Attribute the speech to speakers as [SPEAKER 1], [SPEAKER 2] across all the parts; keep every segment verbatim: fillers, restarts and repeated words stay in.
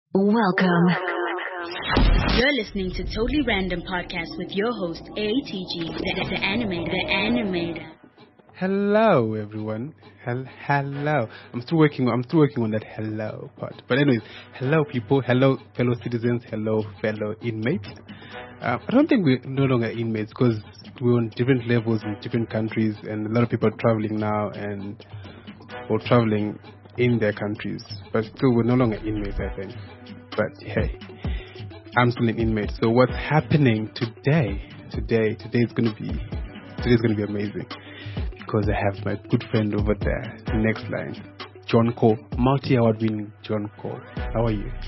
[SPEAKER 1] Welcome.
[SPEAKER 2] You're listening to Totally Random Podcast with your host, A T G, the, the animator. The animator.
[SPEAKER 3] Hello, everyone. Hel- hello. I'm still working. I'm still working on that hello part. But anyways, hello, people. Hello, fellow citizens. Hello, fellow inmates. Uh, I don't think we're no longer inmates because we're on different levels in different countries, and a lot of people are traveling now and or traveling in their countries. But still, we're no longer inmates, I think. But hey, I'm still an inmate. So what's happening today? Today, today is gonna be today is gonna be amazing because I have my good friend over there, next line, John Cole, multi-award-winning John Cole. How are you?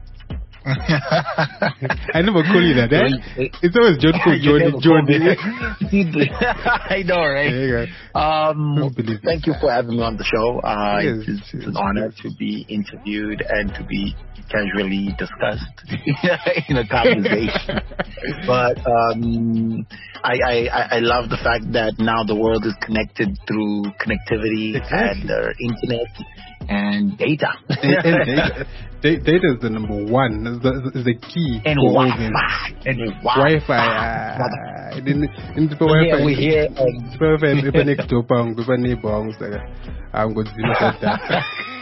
[SPEAKER 3] I never call you that, eh? It's always John Cole, John, John.
[SPEAKER 4] I know, right?
[SPEAKER 3] There you go.
[SPEAKER 4] Um, thank you for having me on the show. Uh,
[SPEAKER 3] yes,
[SPEAKER 4] it's, it's
[SPEAKER 3] yes,
[SPEAKER 4] an honor
[SPEAKER 3] yes.
[SPEAKER 4] to be interviewed and to be casually discussed in a conversation. But um, I, I, I love the fact that now the world is connected through connectivity and uh, internet and data.
[SPEAKER 3] and, and data. Da- data is the number one. Is the, is the key.
[SPEAKER 4] And Wi-Fi. And
[SPEAKER 3] Wi-Fi. Uh, in in the Wi-Fi.
[SPEAKER 4] We hear. Um,
[SPEAKER 3] Wi-Fi. People next to bang. People near bangs. I'm going to do that.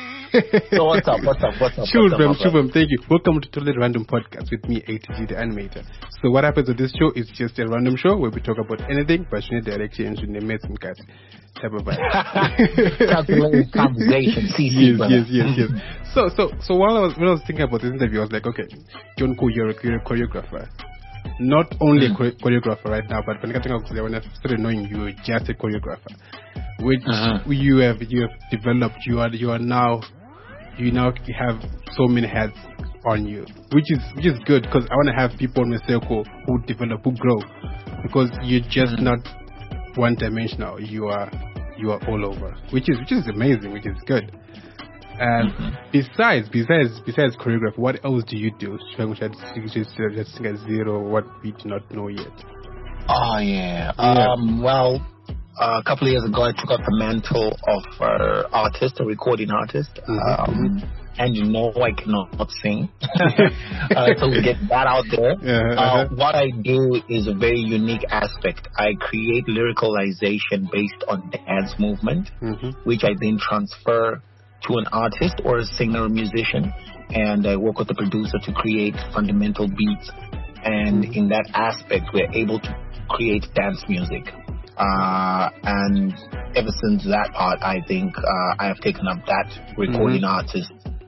[SPEAKER 4] So what's up? What's up? What's up?
[SPEAKER 3] Shubham, Shubham, thank you. Welcome to Totally Random Podcast with me, A T G, the animator. So what happens with this show is just a random show where we talk about anything, but you need direction and you need some cat type of vibe.
[SPEAKER 4] Calculated conversation. C C,
[SPEAKER 3] yes,
[SPEAKER 4] brother.
[SPEAKER 3] yes, yes, yes. So, so, so while I was when I was thinking about this interview, I was like, okay, John Cole, you're a, you're a choreographer. Not only mm. a chore- choreographer right now, but when I when I started knowing you, were just a choreographer, which uh-huh. you have you have developed. You are you are now. You now have so many hats on you, which is which is good because I want to have people in my circle who develop, who grow, because you're just mm-hmm. not one dimensional. You are you are all over, which is which is amazing, which is good. And mm-hmm. besides besides besides choreography, what else do you do? Which I just sing at zero, what we do not know yet.
[SPEAKER 4] Oh yeah.
[SPEAKER 3] yeah.
[SPEAKER 4] Um. Well. Uh, a couple of years ago, I took up the mantle of uh, artist, a recording artist.
[SPEAKER 3] Mm-hmm.
[SPEAKER 4] Um, and you know I cannot sing. uh, so we get that out there.
[SPEAKER 3] Uh-huh.
[SPEAKER 4] Uh, what I do is a very unique aspect. I create lyricalization based on dance movement,
[SPEAKER 3] mm-hmm.
[SPEAKER 4] which I then transfer to an artist or a singer or musician. And I work with the producer to create fundamental beats. And
[SPEAKER 3] mm-hmm.
[SPEAKER 4] in that aspect, we're able to create dance music. Uh, and ever since that part, I think uh, I have taken up that recording mm-hmm. artist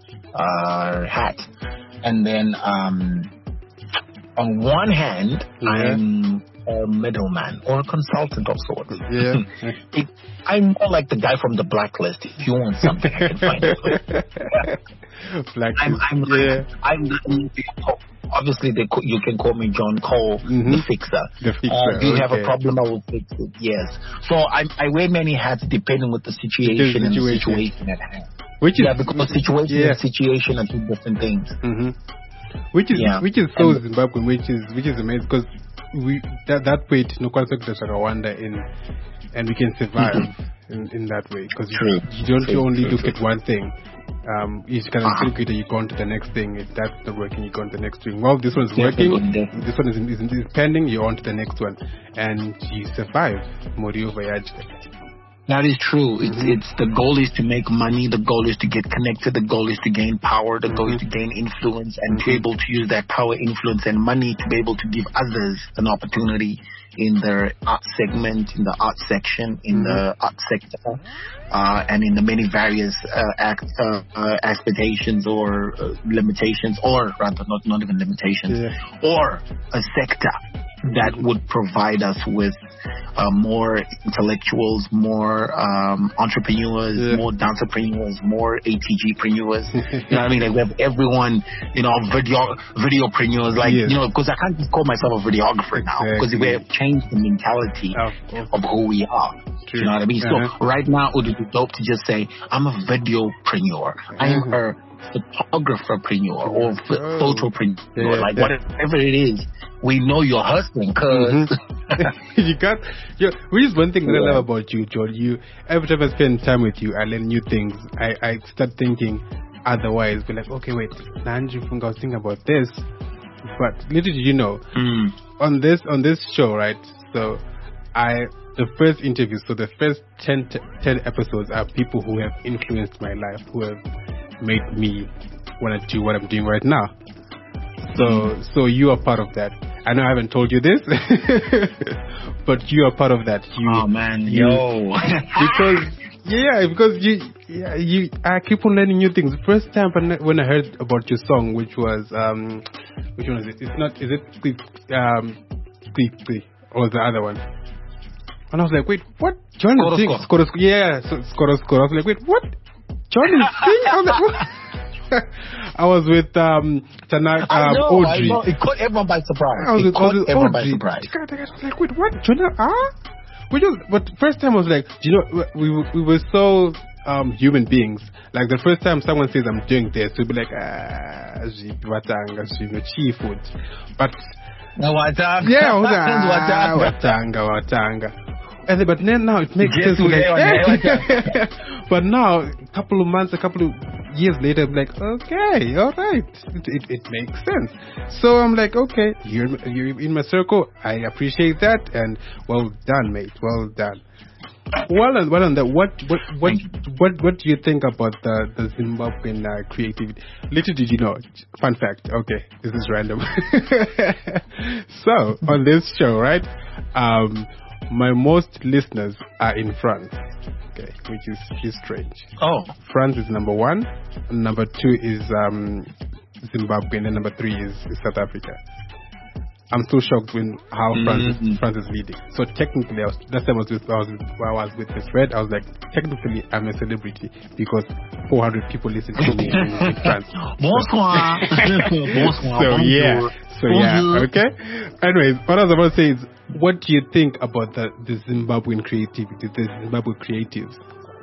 [SPEAKER 4] uh, hat. And then um, on one hand,
[SPEAKER 3] yeah.
[SPEAKER 4] I'm a middleman or a consultant of sorts.
[SPEAKER 3] Yeah.
[SPEAKER 4] it, I'm more like the guy from the Blacklist. If you want something, I can find it.
[SPEAKER 3] Blacklist.
[SPEAKER 4] I'm, I'm,
[SPEAKER 3] yeah.
[SPEAKER 4] I'm, I'm Obviously, they co- you can call me John Cole,
[SPEAKER 3] mm-hmm.
[SPEAKER 4] the fixer.
[SPEAKER 3] The fixer.
[SPEAKER 4] Uh, do you
[SPEAKER 3] okay.
[SPEAKER 4] have a problem? I will fix it. Yes. So I, I wear many hats depending with the situation,
[SPEAKER 3] situation.
[SPEAKER 4] and the situation at hand.
[SPEAKER 3] Which is,
[SPEAKER 4] yeah, because situation
[SPEAKER 3] yeah.
[SPEAKER 4] and situation are two different things.
[SPEAKER 3] Mm-hmm. Which is yeah. which is so and Zimbabwean, which is which is amazing because we that that way no concept of Rwanda in and we can survive mm-hmm. in, in that way because you, you don't
[SPEAKER 4] true,
[SPEAKER 3] only
[SPEAKER 4] true,
[SPEAKER 3] look
[SPEAKER 4] true.
[SPEAKER 3] at one thing. Um, you kind of uh-huh. think you go on to the next thing. If that's not working, you go on to the next thing. Well, this one's working.
[SPEAKER 4] Definitely.
[SPEAKER 3] This one is, is, is pending. You're on to the next one, and you survive. Morio Voyage.
[SPEAKER 4] That is true.
[SPEAKER 3] Mm-hmm.
[SPEAKER 4] It's it's the goal is to make money. The goal is to get connected. The goal is to gain power. The
[SPEAKER 3] mm-hmm.
[SPEAKER 4] goal is to gain influence and to be able to use that power, influence, and money to be able to give others an opportunity in the art segment, in the art section, in mm-hmm. the art sector, uh, and in the many various uh, act, uh, uh, expectations or uh, limitations, or rather, not not even limitations,
[SPEAKER 3] yeah.
[SPEAKER 4] or a sector that would provide us with uh, more intellectuals, more um, entrepreneurs,
[SPEAKER 3] yeah.
[SPEAKER 4] more dancerpreneurs, more A T G-preneurs. You know what I mean? Like we have everyone, you know, video videopreneurs. Like
[SPEAKER 3] yes.
[SPEAKER 4] you know, because I can't just call myself a videographer now because
[SPEAKER 3] exactly.
[SPEAKER 4] we have changed the mentality
[SPEAKER 3] oh,
[SPEAKER 4] of who we are.
[SPEAKER 3] True.
[SPEAKER 4] You know what I mean?
[SPEAKER 3] Uh-huh.
[SPEAKER 4] So right now, it would be dope to just say I'm a videopreneur. Uh-huh. I am a photographerpreneur or f-
[SPEAKER 3] oh.
[SPEAKER 4] photopreneur,
[SPEAKER 3] yeah,
[SPEAKER 4] like
[SPEAKER 3] yeah.
[SPEAKER 4] whatever it is. We know you're hustling, cause
[SPEAKER 3] mm-hmm. you got. You, which is one thing that yeah. I love about you, John. You every time I spend time with you, I learn new things. I, I start thinking, otherwise be like, okay, wait, Nanji Funga was thinking about this. But little did you know,
[SPEAKER 4] Mm.
[SPEAKER 3] on this on this show, right? So I the first interview, so the first ten, ten episodes are people who have influenced my life, who have made me want to do what I'm doing right now. So so you are part of that. I know I haven't told you this, but you are part of that. You,
[SPEAKER 4] Oh man,
[SPEAKER 3] you,
[SPEAKER 4] yo.
[SPEAKER 3] because yeah, because you, yeah, you, I keep on learning new things. The first time when I, when I heard about your song, which was um, which one is it? It's not. Is it Squeak? Um, Squeak, Squeak, or the other one? And I was like, wait, what? John is singing. Skoro, Skoro. Yeah, so, Skoro, Skoro. I was like, wait, what? John is singing. I was like, what? I was with um, Tana, um,
[SPEAKER 4] I know,
[SPEAKER 3] Audrey.
[SPEAKER 4] I know. It caught everyone by surprise.
[SPEAKER 3] I was
[SPEAKER 4] it
[SPEAKER 3] with,
[SPEAKER 4] caught
[SPEAKER 3] I was with
[SPEAKER 4] everyone
[SPEAKER 3] Audrey.
[SPEAKER 4] by surprise.
[SPEAKER 3] I was like, wait, what? Jonah? Ah? We just, but first time I was like, you know, we we were so um, human beings. Like the first time someone says I'm doing this, we'll be like, ah, watanga, seafood. But
[SPEAKER 4] Watanga.
[SPEAKER 3] yeah, I was like,
[SPEAKER 4] Watanga.
[SPEAKER 3] ah, watanga, watanga. And then, but then now it makes
[SPEAKER 4] Yes,
[SPEAKER 3] sense. Like,
[SPEAKER 4] we
[SPEAKER 3] eh. But now, a couple of months, a couple of years later, I'm like, okay, all right, it, it, it makes sense. So I'm like, okay, you're, you're in my circle. I appreciate that, and well done, mate. Well done. Well on, well on that. What, what, what, what, what do you think about the the Zimbabwean uh, creativity? Little did you know. Fun fact. Okay, this is random. So on this show, right? Um, my most listeners are in France. Okay, which is which is strange.
[SPEAKER 4] Oh,
[SPEAKER 3] France is number one. Number two is um, Zimbabwe, and then number three is, is South Africa. I'm still shocked when how France
[SPEAKER 4] Mm-hmm.
[SPEAKER 3] is, France is leading. So technically, I was, last time I was with I was with, I was with this Red, I was like, technically, I'm a celebrity because four hundred people listen to me in, in France.
[SPEAKER 4] bonsoir. Bonsoir.
[SPEAKER 3] So yeah,
[SPEAKER 4] Bonjour.
[SPEAKER 3] so yeah,
[SPEAKER 4] Bonjour.
[SPEAKER 3] okay. Anyways, what I was about to say is, what do you think about the the Zimbabwean creativity, the Zimbabwe creatives?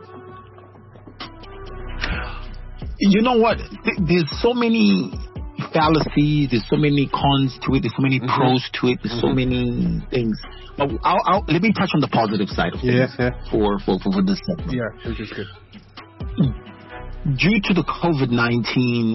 [SPEAKER 4] You know what? Th- There's so many fallacies. There's so many cons to it. There's so many
[SPEAKER 3] Mm-hmm.
[SPEAKER 4] pros to it. There's so many things. But I'll, I'll, let me touch on the positive side of
[SPEAKER 3] Yeah,
[SPEAKER 4] things
[SPEAKER 3] yeah.
[SPEAKER 4] for, for, for, for this segment.
[SPEAKER 3] Yeah, which is good.
[SPEAKER 4] Due to the COVID nineteen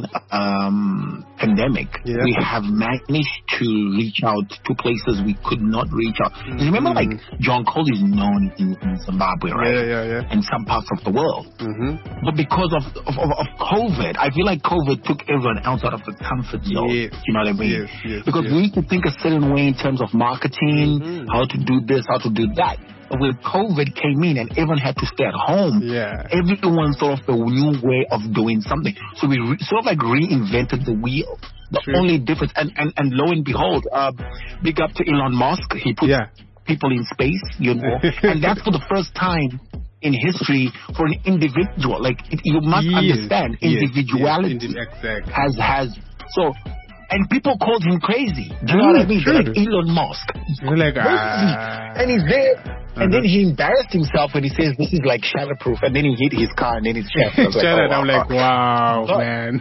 [SPEAKER 4] um, pandemic,
[SPEAKER 3] Yeah.
[SPEAKER 4] we have managed to reach out to places we could not reach out. You remember, like, John Cole is known in, in Zimbabwe, right?
[SPEAKER 3] Yeah, yeah, yeah.
[SPEAKER 4] And some parts of the world.
[SPEAKER 3] Mm-hmm.
[SPEAKER 4] But because of, of, of, of COVID, I feel like COVID took everyone else out of the comfort zone.
[SPEAKER 3] Yes.
[SPEAKER 4] You know what I mean?
[SPEAKER 3] Yes, yes,
[SPEAKER 4] because
[SPEAKER 3] yes.
[SPEAKER 4] we need to think a certain way in terms of marketing,
[SPEAKER 3] Mhm.
[SPEAKER 4] how to do this, how to do that. But when COVID came in and everyone had to stay at home,
[SPEAKER 3] Yeah.
[SPEAKER 4] everyone thought of the new way of doing something. So we re- sort of like reinvented the wheel. The
[SPEAKER 3] True.
[SPEAKER 4] only difference, and, and, and lo and behold, uh, big up to Elon Musk. He put
[SPEAKER 3] Yeah.
[SPEAKER 4] people in space, you know, and that's for the first time in history for an individual. Like, it, you must
[SPEAKER 3] Yes,
[SPEAKER 4] understand,
[SPEAKER 3] yes,
[SPEAKER 4] individuality
[SPEAKER 3] yes, indi- exactly.
[SPEAKER 4] has has so. And people called him crazy. Do you
[SPEAKER 3] Mm,
[SPEAKER 4] know what I mean?
[SPEAKER 3] true.
[SPEAKER 4] They're like Elon Musk.
[SPEAKER 3] You're like,
[SPEAKER 4] Crazy.
[SPEAKER 3] ah.
[SPEAKER 4] And he's there. And then
[SPEAKER 3] Uh-huh.
[SPEAKER 4] he embarrassed himself when he says this is like shatterproof. And then he hit his car and then it's shattered. I was like,
[SPEAKER 3] Shut
[SPEAKER 4] oh,
[SPEAKER 3] it. I'm
[SPEAKER 4] wow.
[SPEAKER 3] like, wow,
[SPEAKER 4] Oh.
[SPEAKER 3] man.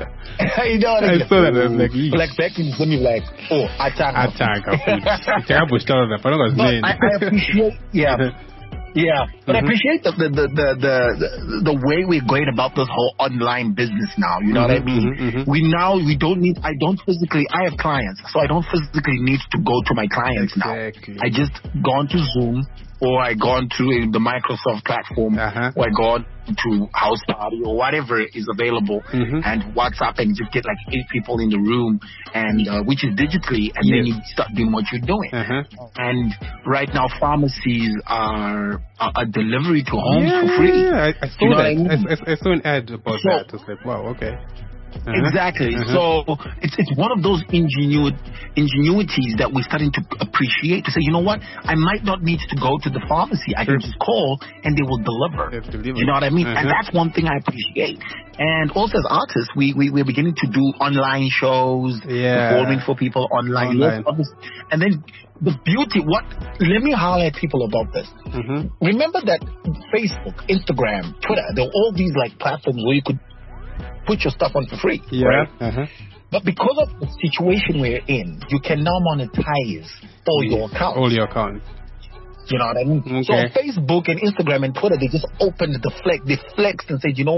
[SPEAKER 4] You know what I
[SPEAKER 3] I
[SPEAKER 4] mean?
[SPEAKER 3] saw that. I was like, yeesh.
[SPEAKER 4] Like back in Zim, like, oh, attack.
[SPEAKER 3] Attack. Terrible stuff. I forgot his
[SPEAKER 4] But
[SPEAKER 3] name.
[SPEAKER 4] I, I appreciate, yeah. Yeah, but I
[SPEAKER 3] Mhm.
[SPEAKER 4] appreciate the the, the, the, the the way we're going about this whole online business now. You know what I
[SPEAKER 3] Mhm,
[SPEAKER 4] mean?
[SPEAKER 3] mhm, mhm.
[SPEAKER 4] We now, we don't need, I don't physically, I have clients, so I don't physically need to go to my clients
[SPEAKER 3] Exactly.
[SPEAKER 4] now. I just go onto Zoom, or I go onto uh, the Microsoft platform,
[SPEAKER 3] Uh-huh.
[SPEAKER 4] or I go on to House Party, or whatever is available,
[SPEAKER 3] Mhm.
[SPEAKER 4] and WhatsApp, and just get like eight people in the room, and uh, which is digitally, and then
[SPEAKER 3] Yes.
[SPEAKER 4] you start doing what you're doing.
[SPEAKER 3] Uh-huh.
[SPEAKER 4] And right now, pharmacies are a, a delivery to homes
[SPEAKER 3] Yeah,
[SPEAKER 4] for free.
[SPEAKER 3] yeah, I, I saw
[SPEAKER 4] You know
[SPEAKER 3] that.
[SPEAKER 4] what I mean?
[SPEAKER 3] I, I, I saw an ad about
[SPEAKER 4] So-
[SPEAKER 3] that. I was like, wow, okay. Uh-huh.
[SPEAKER 4] Exactly.
[SPEAKER 3] Uh-huh.
[SPEAKER 4] So it's it's one of those ingenu- ingenuities that we're starting to appreciate. To say, you know what, I might not need to go to the pharmacy. I
[SPEAKER 3] Sure.
[SPEAKER 4] can just call and they will deliver.
[SPEAKER 3] They've delivered.
[SPEAKER 4] You know what I mean? And
[SPEAKER 3] Uh-huh.
[SPEAKER 4] that's one thing I appreciate. And also as artists, we we we're beginning to do online shows,
[SPEAKER 3] Yeah.
[SPEAKER 4] performing for people online.
[SPEAKER 3] Online.
[SPEAKER 4] Yes, and then the beauty. What? Let me highlight people about this.
[SPEAKER 3] Mhm.
[SPEAKER 4] Remember that Facebook, Instagram, Twitter, there were all these like platforms where you could put your stuff on for free,
[SPEAKER 3] Yeah.
[SPEAKER 4] right?
[SPEAKER 3] Uh-huh.
[SPEAKER 4] But because of the situation we're in, you can now monetize all your accounts.
[SPEAKER 3] All your accounts.
[SPEAKER 4] You know what I mean? So
[SPEAKER 3] Okay.
[SPEAKER 4] Facebook and Instagram and Twitter, they just opened the flex, they flexed and said, you know what?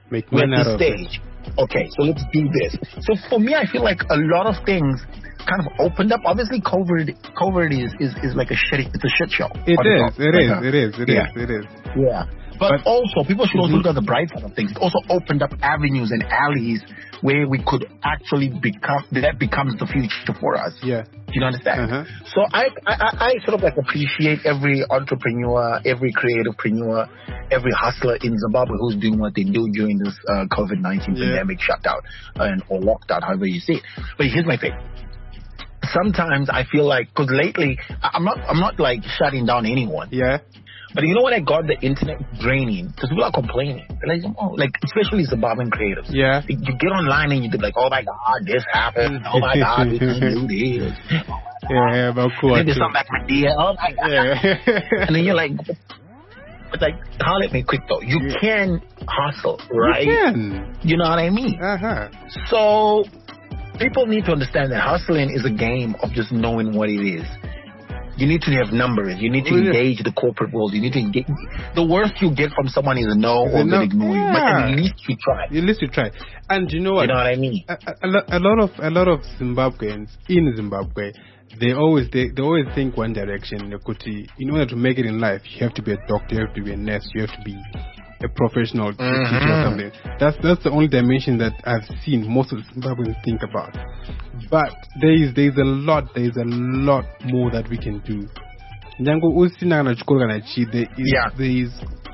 [SPEAKER 3] Make
[SPEAKER 4] we're
[SPEAKER 3] money
[SPEAKER 4] at
[SPEAKER 3] out
[SPEAKER 4] this
[SPEAKER 3] of it.
[SPEAKER 4] stage. Okay, so let's do this. So for me, I feel like a lot of things kind of opened up. Obviously, COVID, COVID is is, is like a shit. It's a shit show.
[SPEAKER 3] It is. It
[SPEAKER 4] like
[SPEAKER 3] is.
[SPEAKER 4] a,
[SPEAKER 3] It is. It
[SPEAKER 4] yeah.
[SPEAKER 3] is. It is.
[SPEAKER 4] Yeah. But,
[SPEAKER 3] But-
[SPEAKER 4] also, people should also
[SPEAKER 3] Mhm.
[SPEAKER 4] look at the bright side of things. It also opened up avenues and alleys where we could actually become, that becomes the future for us.
[SPEAKER 3] Yeah.
[SPEAKER 4] Do you understand?
[SPEAKER 3] Uh-huh.
[SPEAKER 4] So I, I, I sort of like appreciate every entrepreneur, every creativepreneur, every hustler in Zimbabwe who's doing what they do during this uh, COVID nineteen
[SPEAKER 3] Yeah.
[SPEAKER 4] pandemic shutdown and or lockdown, however you see it. But here's my thing. Sometimes I feel like, because lately I- I'm not, I'm not like shutting down anyone.
[SPEAKER 3] Yeah.
[SPEAKER 4] But you know when I got the internet draining, because people are complaining, They're like, oh, like especially Zimbabwean creatives.
[SPEAKER 3] Yeah.
[SPEAKER 4] You you get online and you be like, oh my God, this happened. Oh my God, we can do this.
[SPEAKER 3] Yeah. Yeah. But cool.
[SPEAKER 4] Then there's something like Medea. Oh my God.
[SPEAKER 3] Yeah.
[SPEAKER 4] And then you're like, but like, call it me quick though. You
[SPEAKER 3] Yeah.
[SPEAKER 4] can hustle, right?
[SPEAKER 3] You can.
[SPEAKER 4] You know what I mean?
[SPEAKER 3] Uh huh.
[SPEAKER 4] So people need to understand that hustling is a game of just knowing what it is. You need to have numbers. You need to
[SPEAKER 3] Oh, yeah.
[SPEAKER 4] engage the corporate world. You need to engage. The worst you get from someone is a no
[SPEAKER 3] Is
[SPEAKER 4] or
[SPEAKER 3] a no.
[SPEAKER 4] they ignore you. But
[SPEAKER 3] Yeah.
[SPEAKER 4] at least you try.
[SPEAKER 3] At least you try. And you know what?
[SPEAKER 4] You know what I mean?
[SPEAKER 3] a, a, lo- a lot of a lot of Zimbabweans in Zimbabwe, they always they, they always think one direction. Kuti, in order to make it in life, you have to be a doctor, you have to be a nurse, you have to be a professional teacher or
[SPEAKER 4] Mhm.
[SPEAKER 3] something. That's that's the only dimension that I've seen most of Zimbabweans think about. But there is there is a lot there is a lot more that we can do. Njango usina kana chikoro kana chi, there is
[SPEAKER 4] Yeah.
[SPEAKER 3] there is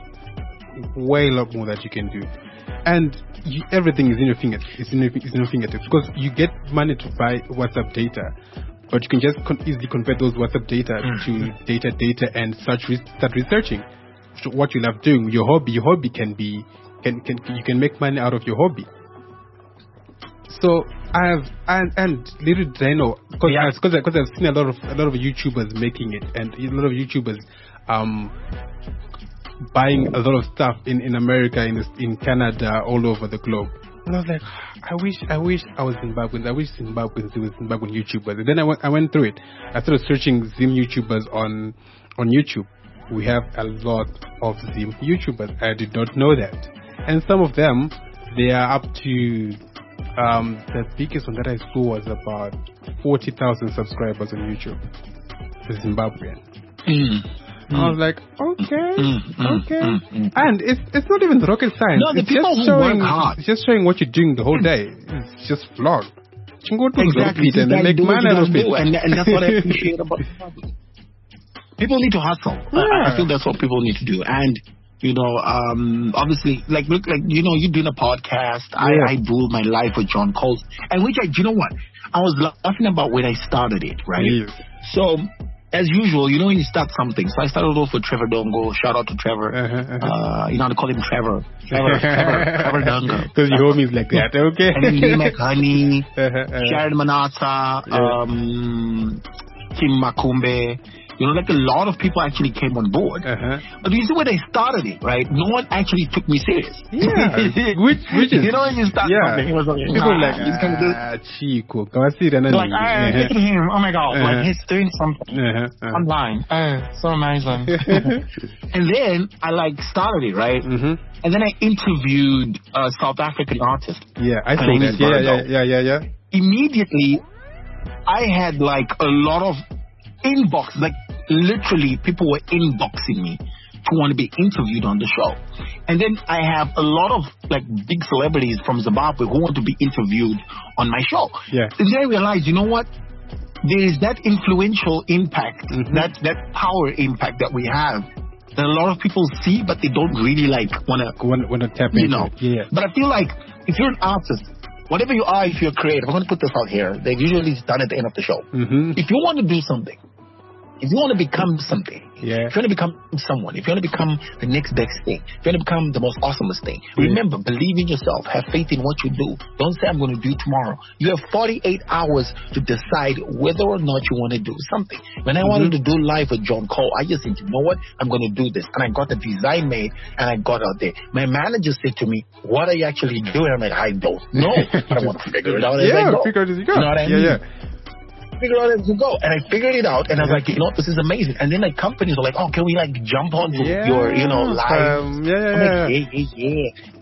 [SPEAKER 3] way a lot more that you can do. And you, everything is in your fingers. It's in your, it's in your fingertips because you get money to buy WhatsApp data, but you can just con- easily convert those WhatsApp data
[SPEAKER 4] Mm.
[SPEAKER 3] to data, data, and start re- start researching. So what you love doing, your hobby, your hobby can be can can you can make money out of your hobby. So I have and and little did I know because
[SPEAKER 4] Yeah.
[SPEAKER 3] because because I've seen a lot of a lot of YouTubers making it and a lot of YouTubers um buying a lot of stuff in, in America, in this, in Canada, all over the globe. And I was like, I wish I wish I was Zimbabwean. I wish Zimbabweans do with Zimbabwean YouTubers. And then I went I went through it. I started searching Zim YouTubers on on YouTube. We have a lot of Zim YouTubers. I did not know that. And some of them, they are up to um, the biggest one that I saw was about forty thousand subscribers on YouTube. The Zimbabwean.
[SPEAKER 4] Mm.
[SPEAKER 3] I was like, okay,
[SPEAKER 4] Mm, mm,
[SPEAKER 3] okay,
[SPEAKER 4] mm, mm.
[SPEAKER 3] and it's it's not even rocket science.
[SPEAKER 4] No, the
[SPEAKER 3] it's
[SPEAKER 4] people
[SPEAKER 3] just
[SPEAKER 4] who work
[SPEAKER 3] showing,
[SPEAKER 4] hard.
[SPEAKER 3] It's just showing what you're doing the whole day. It's just vlog.
[SPEAKER 4] Exactly.
[SPEAKER 3] And they make
[SPEAKER 4] do what
[SPEAKER 3] money
[SPEAKER 4] you
[SPEAKER 3] out of
[SPEAKER 4] gotta
[SPEAKER 3] it.
[SPEAKER 4] do, and, and that's what I appreciate about Zimbabwe. People need to hustle. I, I
[SPEAKER 3] Yeah.
[SPEAKER 4] feel that's what people need to do. And you know, um, obviously, like look, like you know, you're doing a podcast.
[SPEAKER 3] Yeah.
[SPEAKER 4] I, I build my life with John Coles, and which I, you know what, I was laughing about when I started it, right?
[SPEAKER 3] Yes.
[SPEAKER 4] So. As usual, you know when you start something. So I started off with Trevor Dongo. Shout out to Trevor.
[SPEAKER 3] Uh-huh, uh-huh.
[SPEAKER 4] Uh, you know how to call him Trevor. Trevor, Trevor, Trevor Dongo.
[SPEAKER 3] Because your homies like that, okay?
[SPEAKER 4] And then Lee McHoney,
[SPEAKER 3] Uh-huh, uh-huh.
[SPEAKER 4] Sharon Manata,
[SPEAKER 3] Yeah.
[SPEAKER 4] um, Kim Makumbe. You know, like a lot of people actually came on board.
[SPEAKER 3] Uh-huh.
[SPEAKER 4] But you see when I started it, right? No one actually took me serious.
[SPEAKER 3] Yeah. which, which is,
[SPEAKER 4] You know when you start
[SPEAKER 3] yeah.
[SPEAKER 4] something, it was like,
[SPEAKER 3] People
[SPEAKER 4] nah,
[SPEAKER 3] like,
[SPEAKER 4] he's gonna do
[SPEAKER 3] ah, Chico. Kawasira
[SPEAKER 4] They're like, ah,
[SPEAKER 3] nani.
[SPEAKER 4] look at him. Oh my God.
[SPEAKER 3] Uh-huh.
[SPEAKER 4] Like, he's doing something
[SPEAKER 3] Uh-huh, uh-huh.
[SPEAKER 4] online. Oh, so amazing. And then I like started it, right?
[SPEAKER 3] Mhm.
[SPEAKER 4] And then I interviewed a South African artist.
[SPEAKER 3] Yeah, I
[SPEAKER 4] Her
[SPEAKER 3] saw
[SPEAKER 4] name
[SPEAKER 3] that.
[SPEAKER 4] is
[SPEAKER 3] Yeah, yeah,
[SPEAKER 4] Virgo.
[SPEAKER 3] yeah, yeah, yeah.
[SPEAKER 4] Immediately, I had like a lot of inbox, like literally people were inboxing me to want to be interviewed on the show. And then I have a lot of like big celebrities from Zimbabwe who want to be interviewed on my show.
[SPEAKER 3] Yeah.
[SPEAKER 4] And then I realized, you know what? There is that influential impact,
[SPEAKER 3] Mhm.
[SPEAKER 4] that, that power impact that we have that a lot of people see, but they don't really like want to
[SPEAKER 3] When, when I tap
[SPEAKER 4] you
[SPEAKER 3] into
[SPEAKER 4] know.
[SPEAKER 3] it. Yeah.
[SPEAKER 4] But I feel like if you're an artist, whatever you are, if you're creative, I'm going to put this out here. They've usually done at the end of the show.
[SPEAKER 3] Mm-hmm.
[SPEAKER 4] If you want to do something, if you want to become something,
[SPEAKER 3] Yeah.
[SPEAKER 4] if you want to become someone, if you want to become the next best thing, if you want to become the most awesomest thing,
[SPEAKER 3] Yeah.
[SPEAKER 4] remember, believe in yourself, have faith in what you do. Don't say, I'm going to do tomorrow. You have forty-eight hours to decide whether or not you want to do something. When I wanted to do live with John Cole, I just said, you know what? I'm going to do this. And I got the design made and I got out there. My manager said to me, what are you actually doing? I'm like, I don't know. But I want to figure it out as I
[SPEAKER 3] Yeah,
[SPEAKER 4] go.
[SPEAKER 3] figure it out as you go.
[SPEAKER 4] You know what I
[SPEAKER 3] yeah,
[SPEAKER 4] mean?
[SPEAKER 3] yeah.
[SPEAKER 4] Figure out as you go. And I figured it out, and I was like, you know, this is amazing. And then like companies were like, oh, can we like jump on
[SPEAKER 3] Yeah.
[SPEAKER 4] your, you know, live?
[SPEAKER 3] Um, yeah, yeah,
[SPEAKER 4] I'm like,
[SPEAKER 3] yeah.
[SPEAKER 4] yeah, yeah, yeah.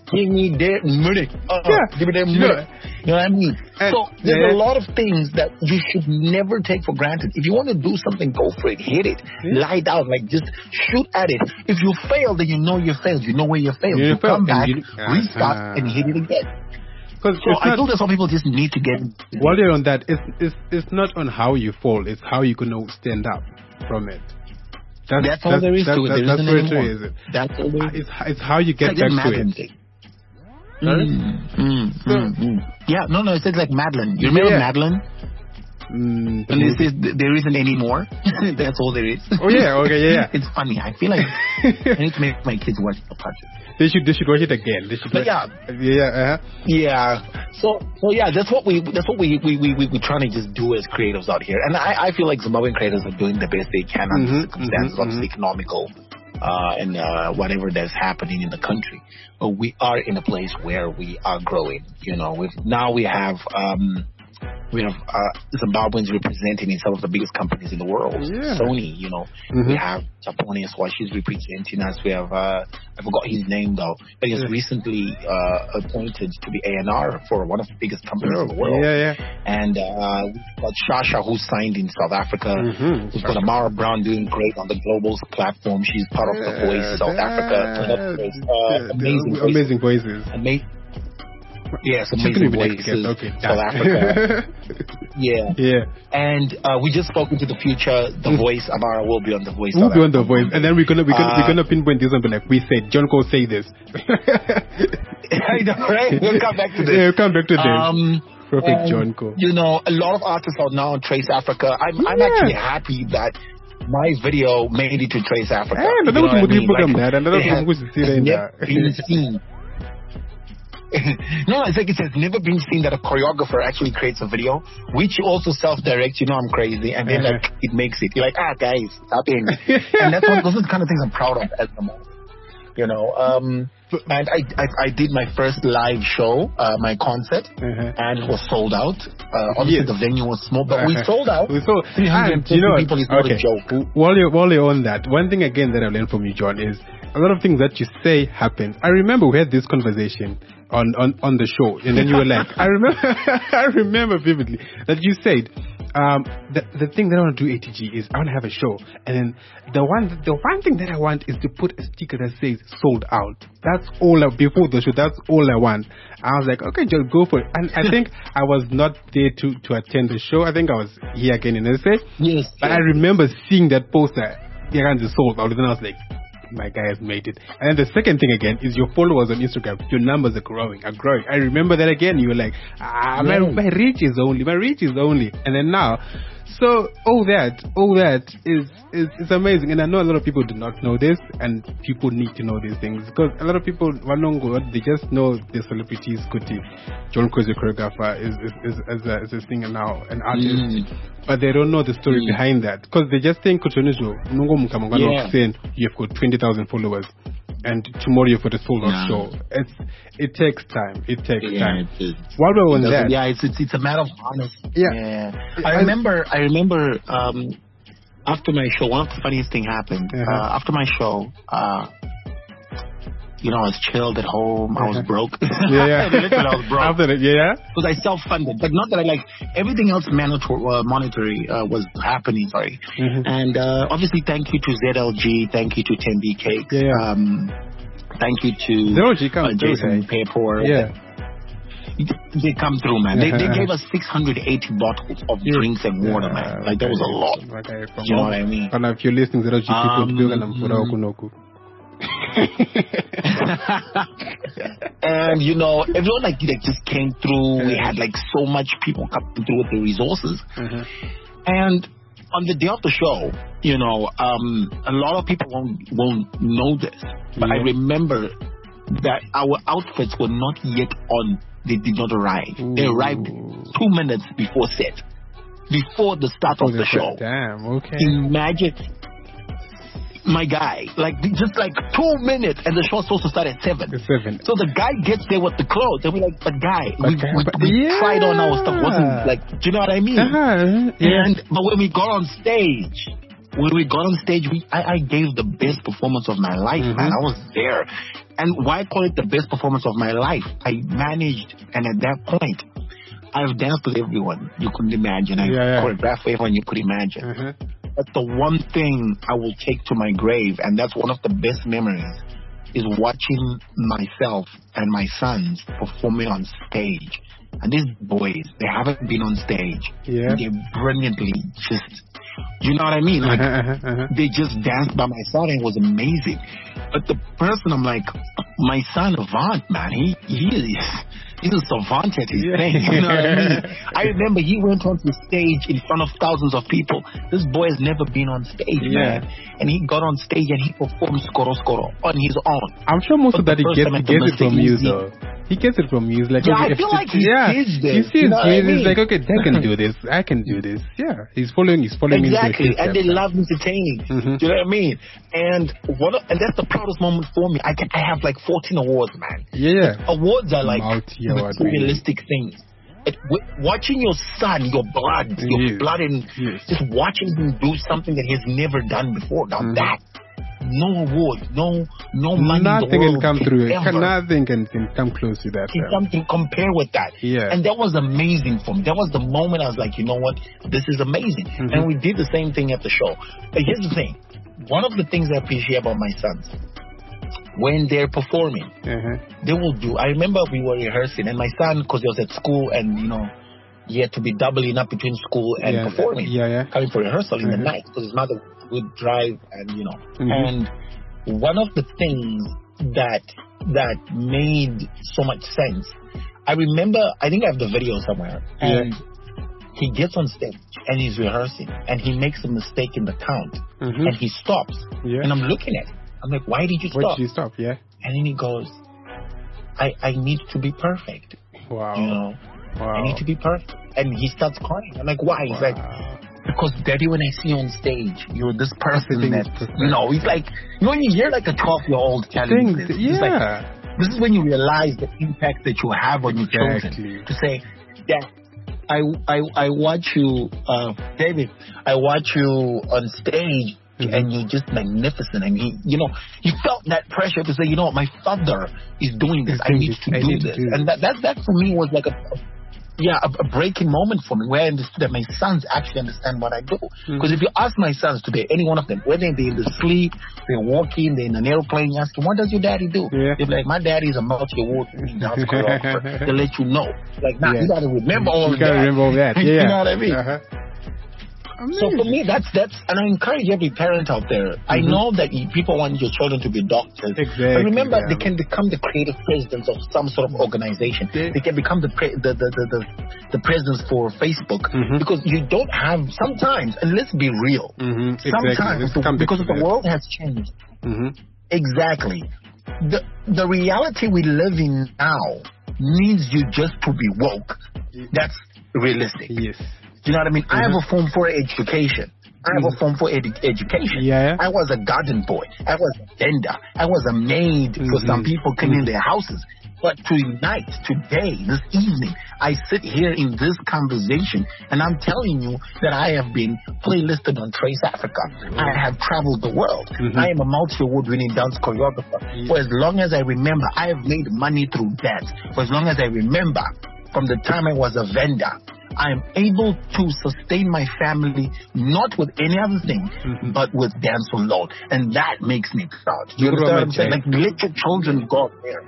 [SPEAKER 4] Give me that money. Uh,
[SPEAKER 3] Yeah.
[SPEAKER 4] Give me that
[SPEAKER 3] You
[SPEAKER 4] money.
[SPEAKER 3] know,
[SPEAKER 4] You know what I mean?
[SPEAKER 3] and-
[SPEAKER 4] So there's
[SPEAKER 3] yeah.
[SPEAKER 4] a lot of things that you should never take for granted. If you want to do something, go for it. Hit it.
[SPEAKER 3] Yeah.
[SPEAKER 4] Lie down. Like just shoot at it. If you fail, then you know you failed. You know where you failed.
[SPEAKER 3] You
[SPEAKER 4] You,
[SPEAKER 3] failed
[SPEAKER 4] come
[SPEAKER 3] and
[SPEAKER 4] back,
[SPEAKER 3] you-
[SPEAKER 4] restart,
[SPEAKER 3] uh-huh.
[SPEAKER 4] and hit it again.
[SPEAKER 3] Because
[SPEAKER 4] So I feel that some people just need to get.
[SPEAKER 3] while you're on that, it's, it's, it's not on how you fall, it's how you're going to stand up from it. That's,
[SPEAKER 4] That's all there is
[SPEAKER 3] that's,
[SPEAKER 4] to it.
[SPEAKER 3] That's,
[SPEAKER 4] There
[SPEAKER 3] that's
[SPEAKER 4] isn't
[SPEAKER 3] where
[SPEAKER 4] anymore.
[SPEAKER 3] it is.
[SPEAKER 4] That's all there is.
[SPEAKER 3] It's, it's how you get
[SPEAKER 4] It's like
[SPEAKER 3] back
[SPEAKER 4] a
[SPEAKER 3] to
[SPEAKER 4] Madeline
[SPEAKER 3] it.
[SPEAKER 4] thing.
[SPEAKER 3] Sorry?
[SPEAKER 4] Mm, mm, mm, mm. Yeah, no, no, it says like Madeline. You remember
[SPEAKER 3] Yeah.
[SPEAKER 4] Madeline?
[SPEAKER 3] Mm, the
[SPEAKER 4] And it
[SPEAKER 3] movie.
[SPEAKER 4] says th- there isn't any more. That's all there is.
[SPEAKER 3] Oh, yeah, okay, yeah, yeah.
[SPEAKER 4] It's funny. I feel like I need to make my kids watch the project.
[SPEAKER 3] They should they should watch it again. They should
[SPEAKER 4] But
[SPEAKER 3] watch,
[SPEAKER 4] yeah.
[SPEAKER 3] yeah, uh-huh.
[SPEAKER 4] Yeah. So so yeah, that's what we that's what we we we we we're trying to just do as creatives out here. And I, I feel like Zimbabwean creators are doing the best they can under
[SPEAKER 3] Mhm,
[SPEAKER 4] the circumstances,
[SPEAKER 3] mhm,
[SPEAKER 4] obviously economical, uh, and uh, whatever that's happening in the country. But we are in a place where we are growing. You know, with now we have um we have uh, Zimbabweans representing in some of the biggest companies in the world.
[SPEAKER 3] Yeah.
[SPEAKER 4] Sony, you know,
[SPEAKER 3] Mhm.
[SPEAKER 4] we have Japonia Swashi's representing us. We have uh, I forgot his name though, but he's
[SPEAKER 3] Yeah.
[SPEAKER 4] recently uh, appointed to be A and R for one of the biggest companies in the
[SPEAKER 3] Oh,
[SPEAKER 4] world.
[SPEAKER 3] yeah, yeah.
[SPEAKER 4] And uh, we've got Shasha, who signed in South Africa.
[SPEAKER 3] Mhm.
[SPEAKER 4] We've got Amara Brown doing great on the Global platform. She's part of The Voice South Africa. Uh,
[SPEAKER 3] Yeah,
[SPEAKER 4] amazing,
[SPEAKER 3] the- amazing voices.
[SPEAKER 4] Amazing. Yes,
[SPEAKER 3] She's gonna
[SPEAKER 4] amazing
[SPEAKER 3] be next
[SPEAKER 4] voices.
[SPEAKER 3] guest. Okay,
[SPEAKER 4] South
[SPEAKER 3] done.
[SPEAKER 4] Africa. Yeah.
[SPEAKER 3] Yeah.
[SPEAKER 4] And uh, we just spoke into the future. The Voice, Amara will be on The Voice.
[SPEAKER 3] We'll
[SPEAKER 4] South
[SPEAKER 3] be on the
[SPEAKER 4] Africa.
[SPEAKER 3] voice, and then we're gonna we're gonna,
[SPEAKER 4] Uh,
[SPEAKER 3] we're gonna pinpoint this and be like, we said, John Cole say this.
[SPEAKER 4] I know, right? We'll come back to this.
[SPEAKER 3] Yeah, we'll come back to this.
[SPEAKER 4] Um,
[SPEAKER 3] Perfect,
[SPEAKER 4] and,
[SPEAKER 3] John Cole.
[SPEAKER 4] You know, a lot of artists are now on Trace Africa. I'm, I'm
[SPEAKER 3] Yeah.
[SPEAKER 4] actually happy that my video made it to Trace Africa.
[SPEAKER 3] Eh,
[SPEAKER 4] You
[SPEAKER 3] but
[SPEAKER 4] know
[SPEAKER 3] those
[SPEAKER 4] what I
[SPEAKER 3] people
[SPEAKER 4] mean?
[SPEAKER 3] come
[SPEAKER 4] Like,
[SPEAKER 3] there, and a lot of
[SPEAKER 4] it has
[SPEAKER 3] people go to see them
[SPEAKER 4] never
[SPEAKER 3] there.
[SPEAKER 4] been seen. No, it's like it has never been seen that a choreographer actually creates a video, which you also self-direct. You know, I'm crazy, and then
[SPEAKER 3] Uh-huh.
[SPEAKER 4] like it makes it. You're like, ah, guys, stop in. And that's what those are the kind of things I'm proud of at the moment. You know, um, and I, I I did my first live show, uh, my concert,
[SPEAKER 3] Uh-huh.
[SPEAKER 4] and it was sold out. Uh, obviously,
[SPEAKER 3] Yes.
[SPEAKER 4] the venue was small, but we
[SPEAKER 3] Uh-huh.
[SPEAKER 4] sold out.
[SPEAKER 3] We sold-
[SPEAKER 4] three hundred
[SPEAKER 3] and you know what?
[SPEAKER 4] people is not
[SPEAKER 3] Okay.
[SPEAKER 4] a joke.
[SPEAKER 3] While you're, while you're on that, one thing again that I learned from you, John, is a lot of things that you say happen. I remember we had this conversation on, on, on the show, and then you were like, I remember, I remember vividly that you said, um, the, the thing that I want to do A T G is I want to have a show, and then the one, the one thing that I want is to put a sticker that says sold out. That's all I, before the show, that's all I want. I was like, okay, just go for it. And I think I was not there to, to attend the show. I think I was here again in S A.
[SPEAKER 4] Yes.
[SPEAKER 3] But I remember seeing that poster, the guy is sold out, and then I was like, my guy has made it. And then the second thing again is your followers on Instagram, your numbers are growing, are growing. I remember that again. You were like, ah, my, my reach is only, my reach is only. And then now, so all that, all that is, is, is amazing. And I know a lot of people do not know this, and people need to know these things, because a lot of people, Walongo, they just know the celebrities, Kuti, John Cole is a choreographer, is, is, is, is, a, is a singer now, an artist.
[SPEAKER 4] Mm.
[SPEAKER 3] But they don't know the story
[SPEAKER 4] Mm.
[SPEAKER 3] behind that, because they just think Kutonizo, Nungo Mukamangano
[SPEAKER 4] Yeah.
[SPEAKER 3] saying you've got twenty thousand followers, and tomorrow you've got a sold out
[SPEAKER 4] No.
[SPEAKER 3] show. It's it takes time. It takes
[SPEAKER 4] Yeah,
[SPEAKER 3] time.
[SPEAKER 4] it's,
[SPEAKER 3] While we're on
[SPEAKER 4] Doesn't-
[SPEAKER 3] that,
[SPEAKER 4] yeah, it's, it's it's a matter of honesty.
[SPEAKER 3] Yeah.
[SPEAKER 4] yeah.
[SPEAKER 3] I-
[SPEAKER 4] I remember. I remember. Um, after my show, one of the funniest thing happened.
[SPEAKER 3] Uh-huh.
[SPEAKER 4] Uh, after my show, uh, you know, I was chilled at home. I was
[SPEAKER 3] Uh-huh.
[SPEAKER 4] broke.
[SPEAKER 3] yeah, yeah.
[SPEAKER 4] Literally, I was broke.
[SPEAKER 3] After that, yeah,
[SPEAKER 4] Because I self-funded, but not that I like everything else. Mandatory, uh, monetary uh, was happening. Sorry,
[SPEAKER 3] Mhm.
[SPEAKER 4] and uh, obviously, thank you to Z L G, thank you to ten B Cakes,
[SPEAKER 3] Yeah, yeah.
[SPEAKER 4] um, thank you to
[SPEAKER 3] Z L G
[SPEAKER 4] uh,
[SPEAKER 3] comes through,
[SPEAKER 4] Jason
[SPEAKER 3] right?
[SPEAKER 4] Paper.
[SPEAKER 3] yeah.
[SPEAKER 4] They come through, man. They, they
[SPEAKER 3] Uh-huh.
[SPEAKER 4] gave us six hundred eighty bottles of
[SPEAKER 3] Yeah.
[SPEAKER 4] drinks and water, man. Like that was a lot.
[SPEAKER 3] Okay, from
[SPEAKER 4] You know
[SPEAKER 3] all-
[SPEAKER 4] what I mean?
[SPEAKER 3] And if you're listening, there are people
[SPEAKER 4] Um,
[SPEAKER 3] building them for Okunoku.
[SPEAKER 4] And you know, everyone like like just came through. We had like so much people coming through with the resources.
[SPEAKER 3] Mhm.
[SPEAKER 4] And on the day of the show, you know, um, a lot of people won't won't know this, but I
[SPEAKER 3] Yeah.
[SPEAKER 4] remember that our outfits were not yet on. They did not arrive. They arrived
[SPEAKER 3] Ooh.
[SPEAKER 4] two minutes before set, before the start of the show.
[SPEAKER 3] Damn. Okay.
[SPEAKER 4] Imagine, my guy, like just like two minutes, and the show's supposed to start at seven.
[SPEAKER 3] It's seven.
[SPEAKER 4] So the guy gets there with the clothes, and we're like, "But guy,
[SPEAKER 3] But
[SPEAKER 4] we,
[SPEAKER 3] guy,
[SPEAKER 4] we,
[SPEAKER 3] but-
[SPEAKER 4] we
[SPEAKER 3] yeah.
[SPEAKER 4] tried on our stuff. Wasn't like, do you know what I mean?"
[SPEAKER 3] Uh-huh. Yeah.
[SPEAKER 4] And but when we got on stage, when we got on stage, we, I, I gave the best performance of my life, mm-hmm. man. I was there. And why call it the best performance of my life? I managed, and at that point, I've danced with everyone you couldn't imagine. I yeah, yeah. choreographed for everyone you could imagine. Uh-huh. But the one thing I will take to my grave, and that's one of the best memories, is watching myself and my sons performing on stage. And these boys, they haven't been on stage.
[SPEAKER 3] Yeah.
[SPEAKER 4] They're brilliantly just, you know what I mean? Like, uh-huh, uh-huh, uh-huh. they just danced by my side and it was amazing. But the person, I'm like, my son Avant, man, he, he is, he's a savant at his yeah. thing. You know what I mean? I remember he went onto the stage in front of thousands of people. This boy has never been on stage, yeah. man. And he got on stage and he performed Skoro Skoro on his own.
[SPEAKER 3] I'm sure most but of that he gets, he gets it from you, though. He gets it from you. He's like,
[SPEAKER 4] yeah,
[SPEAKER 3] okay,
[SPEAKER 4] I feel like he
[SPEAKER 3] yeah,
[SPEAKER 4] sees this.
[SPEAKER 3] He sees
[SPEAKER 4] you know
[SPEAKER 3] me. I mean?
[SPEAKER 4] He's
[SPEAKER 3] like, okay, I can do this. I can do this. Yeah, he's following. He's following
[SPEAKER 4] exactly,
[SPEAKER 3] me.
[SPEAKER 4] Exactly, and they love entertaining. Mm-hmm. Do you know what I mean? And what? And that's the proudest moment for me. I can. I have like fourteen awards, man.
[SPEAKER 3] Yeah,
[SPEAKER 4] awards are like materialistic things. It, w- watching your son, your blood, your yes. blood, and yes. just watching him do something that he's never done before. Now mm-hmm. that. No award, no no money.
[SPEAKER 3] Nothing
[SPEAKER 4] in the world
[SPEAKER 3] can come
[SPEAKER 4] can
[SPEAKER 3] through.
[SPEAKER 4] Ever,
[SPEAKER 3] nothing can, can come close to that.
[SPEAKER 4] Can come to compare with that.
[SPEAKER 3] Yeah.
[SPEAKER 4] And that was amazing for me. That was the moment I was like, you know what? This is amazing. Mm-hmm. And we did the same thing at the show. But here's the thing. One of the things I appreciate about my sons, when they're performing, uh-huh. they will do. I remember we were rehearsing, and my son, because he was at school, and you know, he had to be doubling up between school and
[SPEAKER 3] yeah.
[SPEAKER 4] performing,
[SPEAKER 3] yeah, yeah.
[SPEAKER 4] coming for rehearsal in uh-huh. the night, because his mother would drive, and you know, mm-hmm. and one of the things that that made so much sense, I remember, I think I have the video somewhere, and yeah. he gets on stage and he's rehearsing, and he makes a mistake in the count, mm-hmm. and he stops,
[SPEAKER 3] yeah.
[SPEAKER 4] and I'm looking at him, I'm like, why did you stop?
[SPEAKER 3] Why did you stop? Yeah.
[SPEAKER 4] And then he goes, I I need to be perfect.
[SPEAKER 3] Wow.
[SPEAKER 4] You know,
[SPEAKER 3] wow.
[SPEAKER 4] I need to be perfect, and he starts crying. I'm like, why? He's
[SPEAKER 3] wow.
[SPEAKER 4] like, because Daddy, when I see you on stage, you're this person that, you know, he's like, you know, when you hear like a twelve-year-old telling you this,
[SPEAKER 3] yeah.
[SPEAKER 4] like, this is when you realize the impact that you have on
[SPEAKER 3] exactly.
[SPEAKER 4] your children. To say, Dad, I, I, I watch you, uh, David, I watch you on stage, mm-hmm. and you're just magnificent. And he, you know, he felt that pressure to say, you know what, my father is doing this. I need to
[SPEAKER 3] I
[SPEAKER 4] do
[SPEAKER 3] need
[SPEAKER 4] this.
[SPEAKER 3] To do
[SPEAKER 4] and that, that, that for me was like a, a Yeah, a, a breaking moment for me where I understood that my sons actually understand what I do. Because mm. if you ask my sons today, any one of them, whether they're in the sleep, they're walking, they're in an airplane, you ask them, what does your daddy do?
[SPEAKER 3] Yeah.
[SPEAKER 4] They're like, my daddy is a multi-award dance choreographer. They'll let you know. Like, nah, yeah. you gotta remember all
[SPEAKER 3] you
[SPEAKER 4] of
[SPEAKER 3] gotta
[SPEAKER 4] that.
[SPEAKER 3] remember all that. Yeah.
[SPEAKER 4] You know what I mean?
[SPEAKER 3] Uh-huh.
[SPEAKER 4] So for me, that's, that's, and I encourage every parent out there. Mm-hmm. I know that you, people want your children to be doctors.
[SPEAKER 3] Exactly.
[SPEAKER 4] But remember,
[SPEAKER 3] yeah.
[SPEAKER 4] they can become the creative presidents of some sort of organization. Yeah. They can become the, pre- the, the, the, the, the presidents for Facebook. Mm-hmm. Because you don't have, sometimes, and let's be real,
[SPEAKER 3] mm-hmm.
[SPEAKER 4] sometimes,
[SPEAKER 3] exactly.
[SPEAKER 4] because the world has changed.
[SPEAKER 3] Mm-hmm.
[SPEAKER 4] Exactly. The, the reality we live in now needs you just to be woke. That's realistic.
[SPEAKER 3] Yes.
[SPEAKER 4] Do you know what I mean? Mm-hmm. I have a Form four education. I have a Form four edu- education.
[SPEAKER 3] Yeah.
[SPEAKER 4] I was a garden boy. I was a vendor. I was a maid mm-hmm. for some people cleaning mm-hmm. their houses. But tonight, today, this evening, I sit here in this conversation and I'm telling you that I have been playlisted on Trace Africa. I have traveled the world. Mm-hmm. I am a multi-award winning dance choreographer. Mm-hmm. For as long as I remember, I have made money through dance. For as long as I remember, from the time I was a vendor, I am able to sustain my family, not with any other thing, mm-hmm. but with dance alone. And that makes me proud. Do you understand what I'm saying? Like, let your children go there.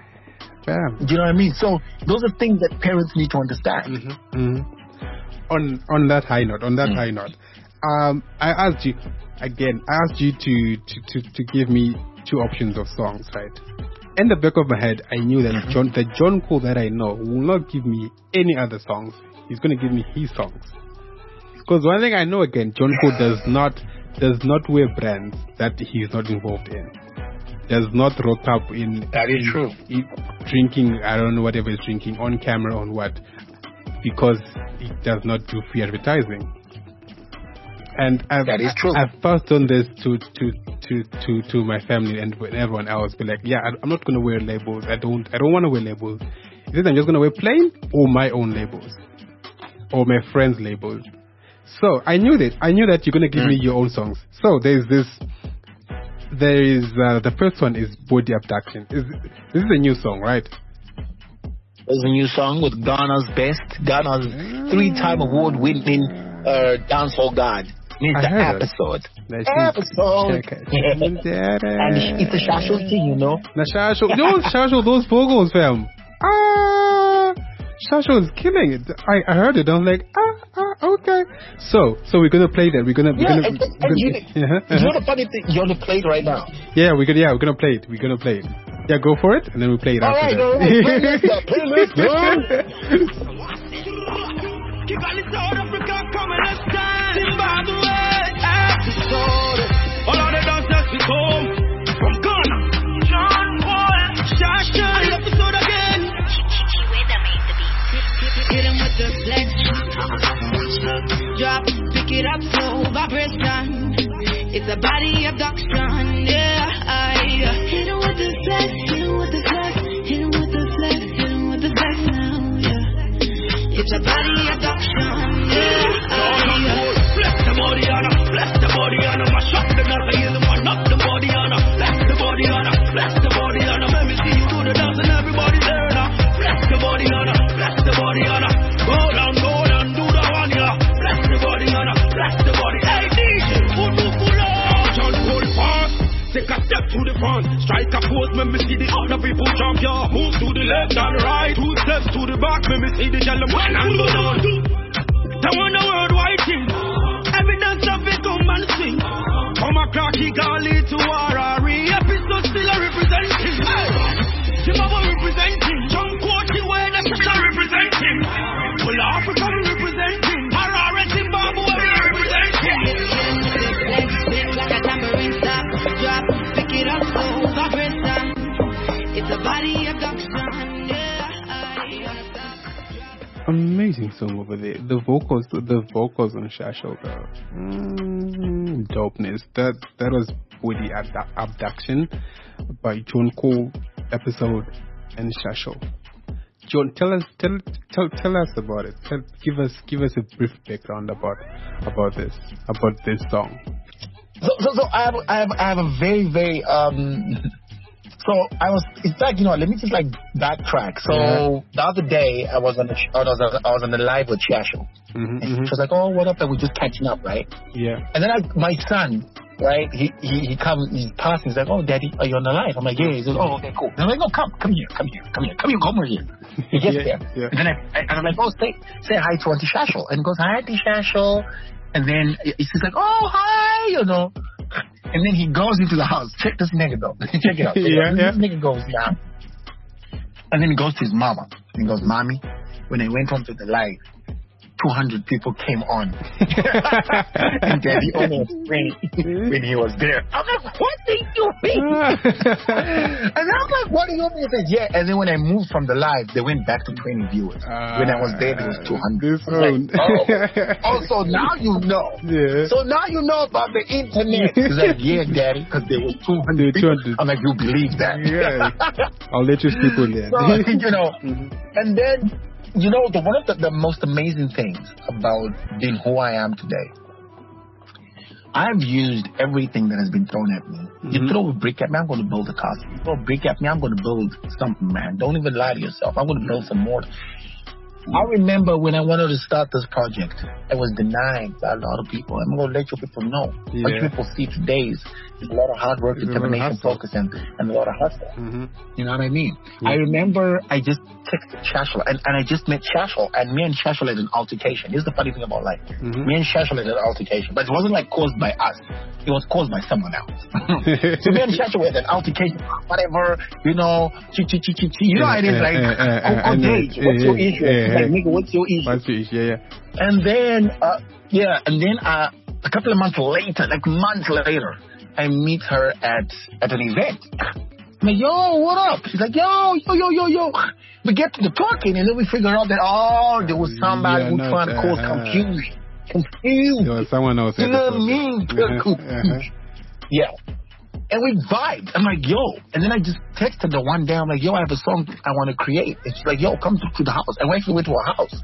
[SPEAKER 3] Damn.
[SPEAKER 4] Do you know what I mean? So, those are things that parents need to understand.
[SPEAKER 3] Mm-hmm. Mm-hmm. On on that high note, on that mm. high note, um, I asked you, again, I asked you to, to, to, to give me two options of songs, right? In the back of my head, I knew that mm-hmm. John, the John Cole that I know will not give me any other songs. He's going to give me his songs. Because one thing I know, again, John Cole does not does not wear brands that he's not involved in. Does not rock up in...
[SPEAKER 4] That is true.
[SPEAKER 3] In, drinking, I don't know, whatever he's drinking, on camera, on what. Because he does not do free advertising. And I've,
[SPEAKER 4] that is true.
[SPEAKER 3] I've passed on this to, to, to, to, to my family and everyone else. Be like, yeah, I'm not going to wear labels. I don't I don't want to wear labels. Is it I'm just going to wear plain or my own labels? Or my friends' labels. So I knew that. I knew that you're gonna give mm. me your own songs. So there's this. There is uh, the first one is Body Abduction. Is this is a new song, right?
[SPEAKER 4] There's a new song with Ghana's best, Ghana's mm. three-time award-winning uh, dancehall god, Mister Episode. Episode. And it's a Shasho thing, you know.
[SPEAKER 3] The Shasho, those Shasho, those vocals, fam. Ah, Shasho is killing it. I, I heard it. I was like, ah, ah, okay. So, so we're gonna play that. We're gonna, we're
[SPEAKER 4] yeah,
[SPEAKER 3] gonna.
[SPEAKER 4] And, and
[SPEAKER 3] gonna
[SPEAKER 4] you,
[SPEAKER 3] uh-huh, uh-huh.
[SPEAKER 4] you know the funny thing? You're gonna play it right now.
[SPEAKER 3] Yeah, we're gonna, yeah, we're gonna play it. We're gonna play it. Yeah, go for it, and then we play it
[SPEAKER 4] all
[SPEAKER 3] after
[SPEAKER 4] right,
[SPEAKER 3] that.
[SPEAKER 4] All right, playlist, playlist,
[SPEAKER 1] Keep all this South Africa coming, let's dance. Zimbabwe, episode. All of the dancers is home from Ghana. John Paul, Shasha, episode again. Hit him with the flex. Drop, pick it up, slow vibration. It's a body abduction, yeah. I hit him with the flex, hit him with the flex, hit him with the flex, hit him with the flex now, yeah. It's a body abduction, yeah. I flex the body on her, flex the body on her, mash up the nuts, I the one up the body on her, flex the body on her, flex the body on her. Let me see you do the dance and everybody there now. Flex the body on her, flex the body on her. Go down, go down, do the one, yeah. Flex the body on her, flex the body. Hey, D J, pull, pull, pull up. Take a step to the front, strike a pose, let me see the other people jump, yeah. Move to the left and right, two steps to the back, let me see the yellow man and go down. That one a worldwide thing, evidence of it come and swing. From a cracky galley to Harare, episode still a representing. Zimbabwe representing, John Courtney where the still representing. Well, Africa representing, Harare, Zimbabwe representing. Like a tambourine stop, drop, pick it up, slow vibration. It's a body abduction, yeah.
[SPEAKER 3] Amazing song over there. The vocals, the vocals on Shasho, bro. Mm, dopeness. That that was Body Abduction by John Cole, Episode, and Shasho. John, tell us, tell, tell, tell us about it. Tell, give us, give us a brief background about about this, about this song.
[SPEAKER 4] So, so, so I have, I have, I have a very, very, um, so I was, in fact, you know, let me just like backtrack. So yeah. The other day I was on the, I was, I was on the live with Shasho. Mm-hmm, and mm-hmm. She was like, oh, what up? And we're just catching up, right?
[SPEAKER 3] Yeah.
[SPEAKER 4] And then I, my son, right, he, he, he comes, he's passing, he's like, oh, Daddy, are you on the live? I'm like, yeah. He says, oh, okay, cool. And I'm like, no, come, come here, come here, come here, come here, come over here. He gets
[SPEAKER 3] yeah,
[SPEAKER 4] there.
[SPEAKER 3] Yeah.
[SPEAKER 4] And then I, I, and I'm like, oh, say, say hi to Auntie Shasho. And he goes, hi, Auntie Shasho. And then he's like, oh, hi, you know. And then he goes into the house. Check this nigga though. Check it out.
[SPEAKER 3] yeah,
[SPEAKER 4] this
[SPEAKER 3] yeah.
[SPEAKER 4] nigga goes down. And then he goes to his mama. And he goes, Mommy, when I went onto the live, two hundred people came on. And Daddy almost prayed when he was there. I'm like, what do you mean? And I'm like, what do you mean? He said, yeah. And then when I moved from the live, they went back to twenty viewers. Uh, when I was there, there was two hundred. Like, oh. oh, so now you know. Yeah. So now you know about the internet. He's like, yeah, Daddy, because there was two hundred people. I'm like, you believe that?
[SPEAKER 3] Yeah. I'll let you speak on that.
[SPEAKER 4] So, you know, mm-hmm. And then, you know, the, one of the, the most amazing things about being who I am today, I've used everything that has been thrown at me. Mm-hmm. You throw a brick at me, I'm going to build a castle. You throw a brick at me, I'm going to build something, man. Don't even lie to yourself. I'm going to build some more. I remember when I wanted to start this project, I was denied by a lot of people. I'm going to let you people know. Yeah. What people see today is a lot of hard work, determination, focus, and, and a lot of hustle. Mm-hmm. You know what I mean? Yeah. I remember I just texted Shasho, and, and I just met Shasho, and me and Shasho had an altercation. Here's the funny thing about life. Mm-hmm. Me and Shasho had an altercation, but it wasn't like caused by us. It was caused by someone else. So me and Shasho had an altercation, whatever, you know, chi chi chi chi chi. You know how it is, like, oh, Gage, what's your issue? Like, nigga, what's your issue?
[SPEAKER 3] What's your issue? Yeah, yeah.
[SPEAKER 4] And then, uh, yeah, and then uh, a couple of months later, like months later, I meet her at at an event. I'm like, yo, what up? She's like, yo, yo, yo, yo, yo. We get to the talking, and then we figure out that, oh, there was somebody yeah, who no, trying to cause uh, confusion. Confusion.
[SPEAKER 3] There was someone else.
[SPEAKER 4] You know what I mean? Uh-huh, uh-huh. Yeah. And we vibed. I'm like, yo. And then I just texted her one day. I'm like, yo, I have a song I want to create. And she's like, yo, come to the house. And we actually went to her house.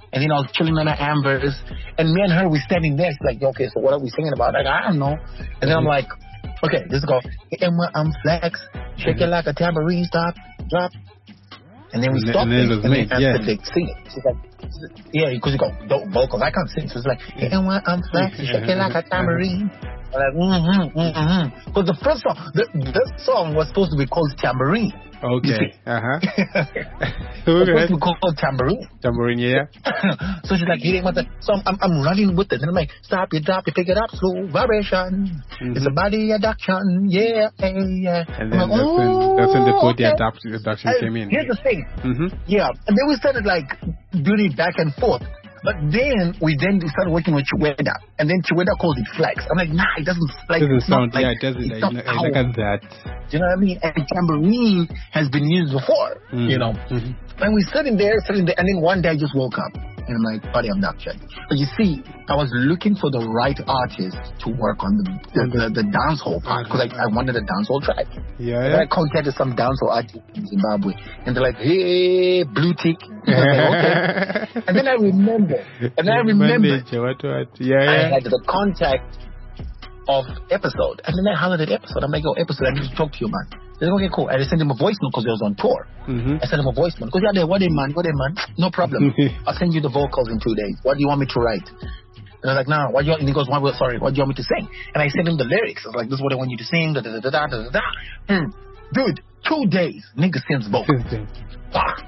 [SPEAKER 4] And then I was chilling on the Ambers, and me and her we standing there. She's like, okay, so what are we singing about? Like, I don't know. And then I'm like, okay, let's go. I'm flex, shake it like a tambourine, stop, drop. And then we
[SPEAKER 3] and
[SPEAKER 4] stopped
[SPEAKER 3] then,
[SPEAKER 4] it,
[SPEAKER 3] and
[SPEAKER 4] and
[SPEAKER 3] then
[SPEAKER 4] then
[SPEAKER 3] yeah.
[SPEAKER 4] after they sing it, she's like, yeah, because you go dope vocals. I can't sing, so it's like, I'm flex, shake it like a tambourine. I'm like, mm-hmm, mm-hmm. Because the first song, the, the song was supposed to be called Tambourine.
[SPEAKER 3] Okay. Uh huh.
[SPEAKER 4] It's supposed to be called Tambourine.
[SPEAKER 3] Tambourine, yeah.
[SPEAKER 4] So she's like, you didn't so I'm, I'm, I'm running with it. And I'm like, stop, you drop, you pick it up, slow vibration. Mm-hmm. It's a body adduction, yeah, yeah.
[SPEAKER 3] And then
[SPEAKER 4] like,
[SPEAKER 3] that's,
[SPEAKER 4] oh,
[SPEAKER 3] when, that's when the body
[SPEAKER 4] okay.
[SPEAKER 3] adduction, adduction
[SPEAKER 4] And
[SPEAKER 3] came in.
[SPEAKER 4] Here's the thing.
[SPEAKER 3] Mm-hmm.
[SPEAKER 4] Yeah. And then we started like doing it back and forth. But then we then started working with Chiweda, and then Chiweda calls it flex. I'm like, nah, it doesn't like.
[SPEAKER 3] It doesn't sound,
[SPEAKER 4] like,
[SPEAKER 3] yeah, it doesn't.
[SPEAKER 4] It's
[SPEAKER 3] I,
[SPEAKER 4] not
[SPEAKER 3] I look at that.
[SPEAKER 4] Do you know what I mean? And tambourine has been used before,
[SPEAKER 3] Mm-hmm.
[SPEAKER 4] you know.
[SPEAKER 3] Mm-hmm.
[SPEAKER 4] And we sitting there, sitting there, and then one day I just woke up, and I'm like, body abduction. But you see, I was looking for the right artist to work on the the, the, the dancehall part, because I, I wanted a dancehall track.
[SPEAKER 3] Yeah,
[SPEAKER 4] And
[SPEAKER 3] yeah.
[SPEAKER 4] I contacted some dancehall artists in Zimbabwe, and they're like, hey, blue tick. And I was like, okay. And then I remember, and I remember,
[SPEAKER 3] Manager, what, what? Yeah,
[SPEAKER 4] I
[SPEAKER 3] yeah.
[SPEAKER 4] had the contact of Episode, and then I hollered at Episode. I'm like, oh, Episode, I need to talk to you, man. They're like, okay, cool. And I sent him a voice note because he was on tour.
[SPEAKER 3] Mm-hmm.
[SPEAKER 4] I sent him a voice note because yeah, what a man, what a man, no problem. I'll send you the vocals in two days. What do you want me to write? And I was like, nah, what do you want? And he goes, what, sorry, what do you want me to sing? And I sent him the lyrics. I was like, this is what I want you to sing. Da da da da da da da. Mm. Dude, two days, nigga sends vocals. Ah.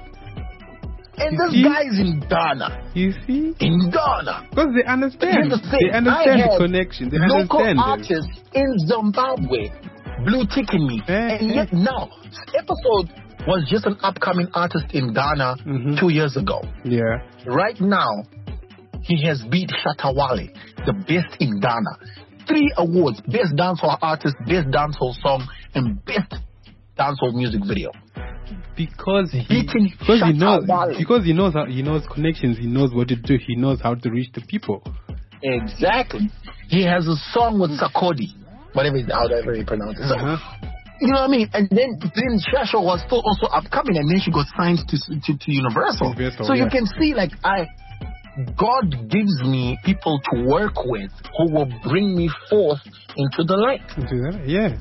[SPEAKER 4] And this
[SPEAKER 3] see?
[SPEAKER 4] guy's in Ghana.
[SPEAKER 3] You see?
[SPEAKER 4] In Ghana.
[SPEAKER 3] Because they understand.
[SPEAKER 4] The
[SPEAKER 3] They understand
[SPEAKER 4] I
[SPEAKER 3] the
[SPEAKER 4] had
[SPEAKER 3] connection. They
[SPEAKER 4] local
[SPEAKER 3] understand it.
[SPEAKER 4] artists in Zimbabwe blue ticking me.
[SPEAKER 3] Eh,
[SPEAKER 4] and yet now, Episode was just an upcoming artist in Ghana
[SPEAKER 3] Mm-hmm.
[SPEAKER 4] two years ago.
[SPEAKER 3] Yeah.
[SPEAKER 4] Right now, he has beat Shatawale, the best in Ghana. Three awards: Best Dancehall Artist, Best Dancehall Song, and Best Dancehall Music Video.
[SPEAKER 3] Because he,
[SPEAKER 4] Beating
[SPEAKER 3] because he knows,
[SPEAKER 4] Shatawale.
[SPEAKER 3] because he knows how, he knows connections. He knows what to do. He knows how to reach the people.
[SPEAKER 4] Exactly. He has a song with Sakodi, whatever it- however you pronounce it. So,
[SPEAKER 3] Uh-huh.
[SPEAKER 4] you know what I mean? And then then Shasha was still also upcoming, and then she got signed to to, to Universal.
[SPEAKER 3] Universal,
[SPEAKER 4] so
[SPEAKER 3] yeah.
[SPEAKER 4] you can see, like, I God gives me people to work with who will bring me forth into the light.
[SPEAKER 3] Do that? Yeah.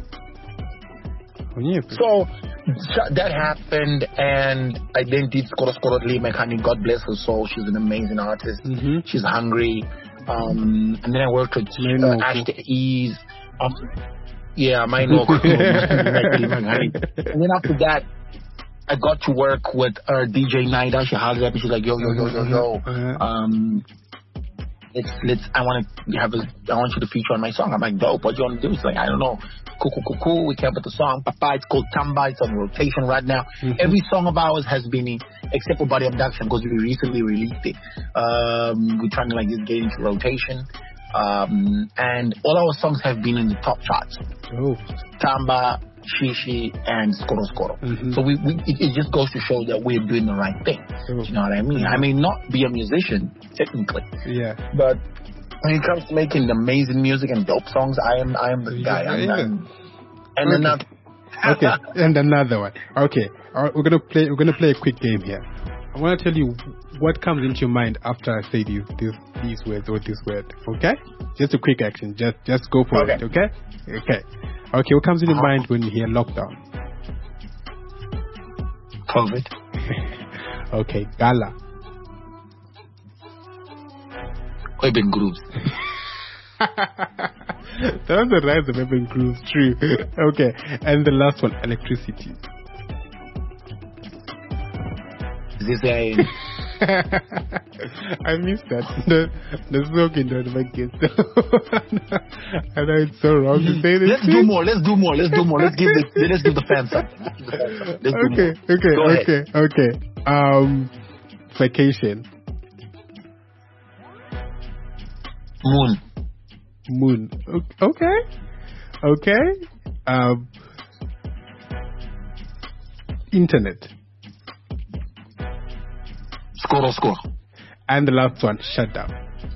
[SPEAKER 3] Oh, yeah.
[SPEAKER 4] So sh- that happened, and I then did Skoro Skoro Lee Mechanic. God bless her soul. She's an amazing artist.
[SPEAKER 3] Mhm.
[SPEAKER 4] She's hungry. Um, and then I worked with
[SPEAKER 3] I
[SPEAKER 4] uh,
[SPEAKER 3] know.
[SPEAKER 4] Ashton Ease. Um, yeah, my no. And then after that, I got to work with uh, D J Naida. She hollered at me. She's like, yo, yo, yo, yo, yo.
[SPEAKER 3] Uh-huh.
[SPEAKER 4] Um, let's let's. I want to have a. I want you to feature on my song. I'm like, dope. What do you want to do? She's like, I don't know. Cool, cool, cool, cool. We came up with the song. Papa, it's called Tamba. It's on rotation right now.
[SPEAKER 3] Mhm.
[SPEAKER 4] Every song of ours has been in, except for Body Abduction, because we recently released it. Um, we're trying to like just get into rotation. Um, and all our songs have been in the top charts.
[SPEAKER 3] Oh.
[SPEAKER 4] Tamba, Shishi, and Skoro Skoro.
[SPEAKER 3] Mhm.
[SPEAKER 4] So we, we it, it just goes to show that we're doing the right thing.
[SPEAKER 3] Oh.
[SPEAKER 4] You know what I mean? I may not be a musician technically,
[SPEAKER 3] Yeah.
[SPEAKER 4] but when it comes to making amazing music and dope songs, I am I am the guy. I'm,
[SPEAKER 3] Yeah.
[SPEAKER 4] I'm, and
[SPEAKER 3] Okay.
[SPEAKER 4] another.
[SPEAKER 3] Okay, and another one. Okay, all right, we're gonna play. We're gonna play a quick game here. I want to tell you what comes into your mind after I say these these these words or this word. Okay, just a quick action. Just just go for
[SPEAKER 4] Okay.
[SPEAKER 3] it. Okay, okay, okay. What comes in your mind when you hear lockdown?
[SPEAKER 4] COVID.
[SPEAKER 3] Okay, gala.
[SPEAKER 4] Urban grooves.
[SPEAKER 3] That was the rise of urban grooves. True. Okay, and the last one, electricity.
[SPEAKER 4] Is this a
[SPEAKER 3] I missed that. The, the smoking don't make it. I know it's so wrong to say this.
[SPEAKER 4] Let's do more. Let's do more. Let's do more. Let's give the let's give the fans something. Let's give the fans something. Let's do
[SPEAKER 3] Okay,
[SPEAKER 4] more.
[SPEAKER 3] okay,
[SPEAKER 4] Go ahead.
[SPEAKER 3] okay, okay. Um, vacation.
[SPEAKER 4] Moon.
[SPEAKER 3] Moon. O- Okay, okay. Um, internet.
[SPEAKER 4] Skoro score.
[SPEAKER 3] And the last one, shutdown.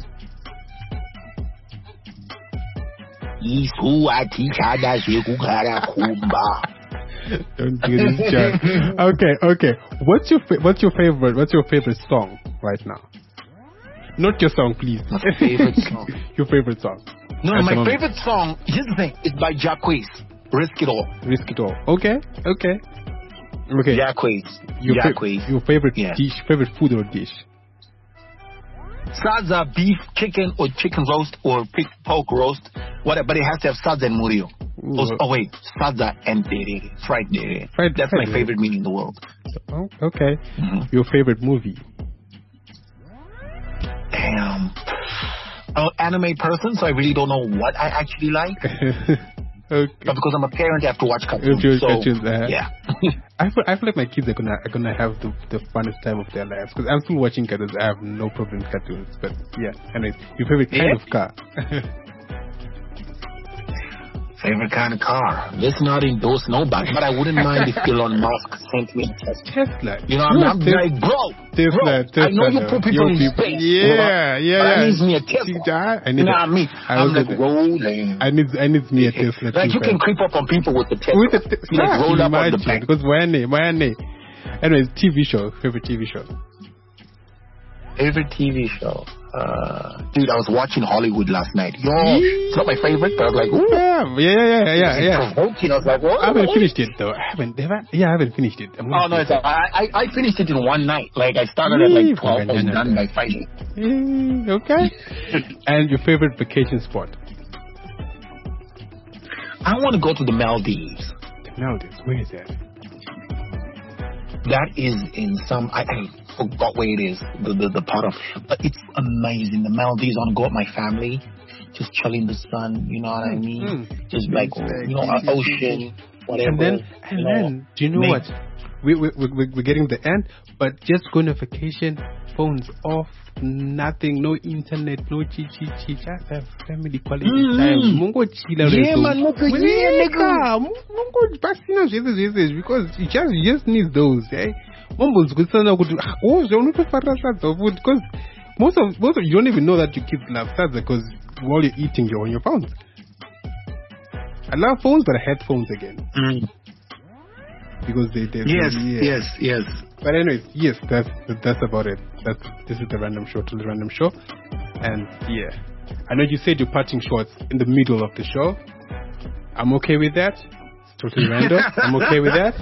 [SPEAKER 4] Isu atichada shekukara kumba.
[SPEAKER 3] Don't do this, Jack. Okay, okay. What's your fa- what's your favorite what's your favorite song right now? Not your song, please.
[SPEAKER 4] My favorite song.
[SPEAKER 3] Your favorite song.
[SPEAKER 4] No,
[SPEAKER 3] At
[SPEAKER 4] my
[SPEAKER 3] the moment.
[SPEAKER 4] favorite song, here's the thing, is by Jacquees. Risk It All.
[SPEAKER 3] Risk It All. Okay, okay. Okay.
[SPEAKER 4] Jacquees.
[SPEAKER 3] Your, fa-
[SPEAKER 4] Jacquees.
[SPEAKER 3] your favorite
[SPEAKER 4] Yeah.
[SPEAKER 3] dish, favorite food or dish?
[SPEAKER 4] Salsa, beef, chicken, or chicken roast, or pig, pork roast, whatever, but it has to have salsa and murillo. Oh, oh wait, salsa and terere, fried terere.
[SPEAKER 3] Fried-
[SPEAKER 4] That's
[SPEAKER 3] fried
[SPEAKER 4] my
[SPEAKER 3] terere.
[SPEAKER 4] favorite meal in the world.
[SPEAKER 3] Oh, okay.
[SPEAKER 4] Mhm.
[SPEAKER 3] Your favorite movie?
[SPEAKER 4] Damn. I'm an anime person, so I really don't know what I actually like.
[SPEAKER 3] Okay.
[SPEAKER 4] But because I'm a parent, I have to watch cartoons.
[SPEAKER 3] Cartoons,
[SPEAKER 4] so,
[SPEAKER 3] cartoons, uh-huh.
[SPEAKER 4] yeah.
[SPEAKER 3] I feel, I feel like my kids are gonna are gonna have the, the funnest time of their lives because I'm still watching cartoons. I have no problem with cartoons, but yeah. Anyways, your favorite kind
[SPEAKER 4] Yeah.
[SPEAKER 3] of car?
[SPEAKER 4] Favorite kind of car? Let's not endorse nobody, but I wouldn't mind if Elon Musk sent me a Tesla.
[SPEAKER 3] Tesla.
[SPEAKER 4] You know, I'm,
[SPEAKER 3] Yeah,
[SPEAKER 4] I'm
[SPEAKER 3] Tes-
[SPEAKER 4] like, bro,
[SPEAKER 3] Tesla,
[SPEAKER 4] bro,
[SPEAKER 3] Tesla.
[SPEAKER 4] I know you
[SPEAKER 3] though.
[SPEAKER 4] put people
[SPEAKER 3] Your
[SPEAKER 4] in
[SPEAKER 3] people-
[SPEAKER 4] space.
[SPEAKER 3] Yeah,
[SPEAKER 4] you know,
[SPEAKER 3] yeah,
[SPEAKER 4] but
[SPEAKER 3] yeah.
[SPEAKER 4] I need me a
[SPEAKER 3] See,
[SPEAKER 4] Tesla.
[SPEAKER 3] I need.
[SPEAKER 4] Nah,
[SPEAKER 3] a-
[SPEAKER 4] me.
[SPEAKER 3] I
[SPEAKER 4] I'm
[SPEAKER 3] was
[SPEAKER 4] like
[SPEAKER 3] gonna-
[SPEAKER 4] rolling.
[SPEAKER 3] I need I need me a Tesla
[SPEAKER 4] Like
[SPEAKER 3] too.
[SPEAKER 4] you can
[SPEAKER 3] fam.
[SPEAKER 4] creep up on people with the Tesla.
[SPEAKER 3] With the te-
[SPEAKER 4] you like roll up on the
[SPEAKER 3] imagine,
[SPEAKER 4] back.
[SPEAKER 3] because my name, my name. Anyways, T V show, favorite T V show.
[SPEAKER 4] Favorite T V show? Uh, dude, I was watching Hollywood last night. Yo, it's not my favorite, but I was like, ooh.
[SPEAKER 3] Yeah, yeah, yeah, yeah,
[SPEAKER 4] It's
[SPEAKER 3] yeah.
[SPEAKER 4] provoking. I was like, what?
[SPEAKER 3] I haven't finished it though. I haven't. Have I? Yeah, I haven't finished it. I'm
[SPEAKER 4] Oh no, it's, I, I I finished it in one night. Like I started at like twelve, I was done by Friday.
[SPEAKER 3] Mm, okay. And your favorite vacation spot?
[SPEAKER 4] I want to go to the Maldives.
[SPEAKER 3] The Maldives. Where is that?
[SPEAKER 4] That is in some, I, I forgot where it is, the, the, the part of, but it's amazing. The Maldives, I want to go with my family, just chill in the sun, you know what I mean?
[SPEAKER 3] Mm.
[SPEAKER 4] Just like, you know, an ocean, whatever.
[SPEAKER 3] And then, and
[SPEAKER 4] you know,
[SPEAKER 3] then, do you know
[SPEAKER 4] make-
[SPEAKER 3] what? We, we, we, we- we're getting the end, but just going on vacation, phones off, nothing, no internet, no chi chi chi, just have family quality
[SPEAKER 4] Mm.
[SPEAKER 3] time. Mungo chila
[SPEAKER 4] Yeah,
[SPEAKER 3] rezo.
[SPEAKER 4] man, nigga, yeah, nigga.
[SPEAKER 3] Mungo basina zvese zvese because you just, you just need those, eh? Mumbo nzikutsana kuti, ah, oh, zvaunotofara sadza food, because most of, most of, you don't even know that your kids love sadza because while you're eating, you're on your phones. I love phones, but I hate phones again.
[SPEAKER 4] Mm.
[SPEAKER 3] Because they, they
[SPEAKER 4] Yes,
[SPEAKER 3] yeah.
[SPEAKER 4] yes, yes.
[SPEAKER 3] But anyways, yes, that's that's about it. That's this is the random show to the random show, and yeah, I know you said you're parting shots in the middle of the show. I'm okay with that. It's totally random. I'm okay with that.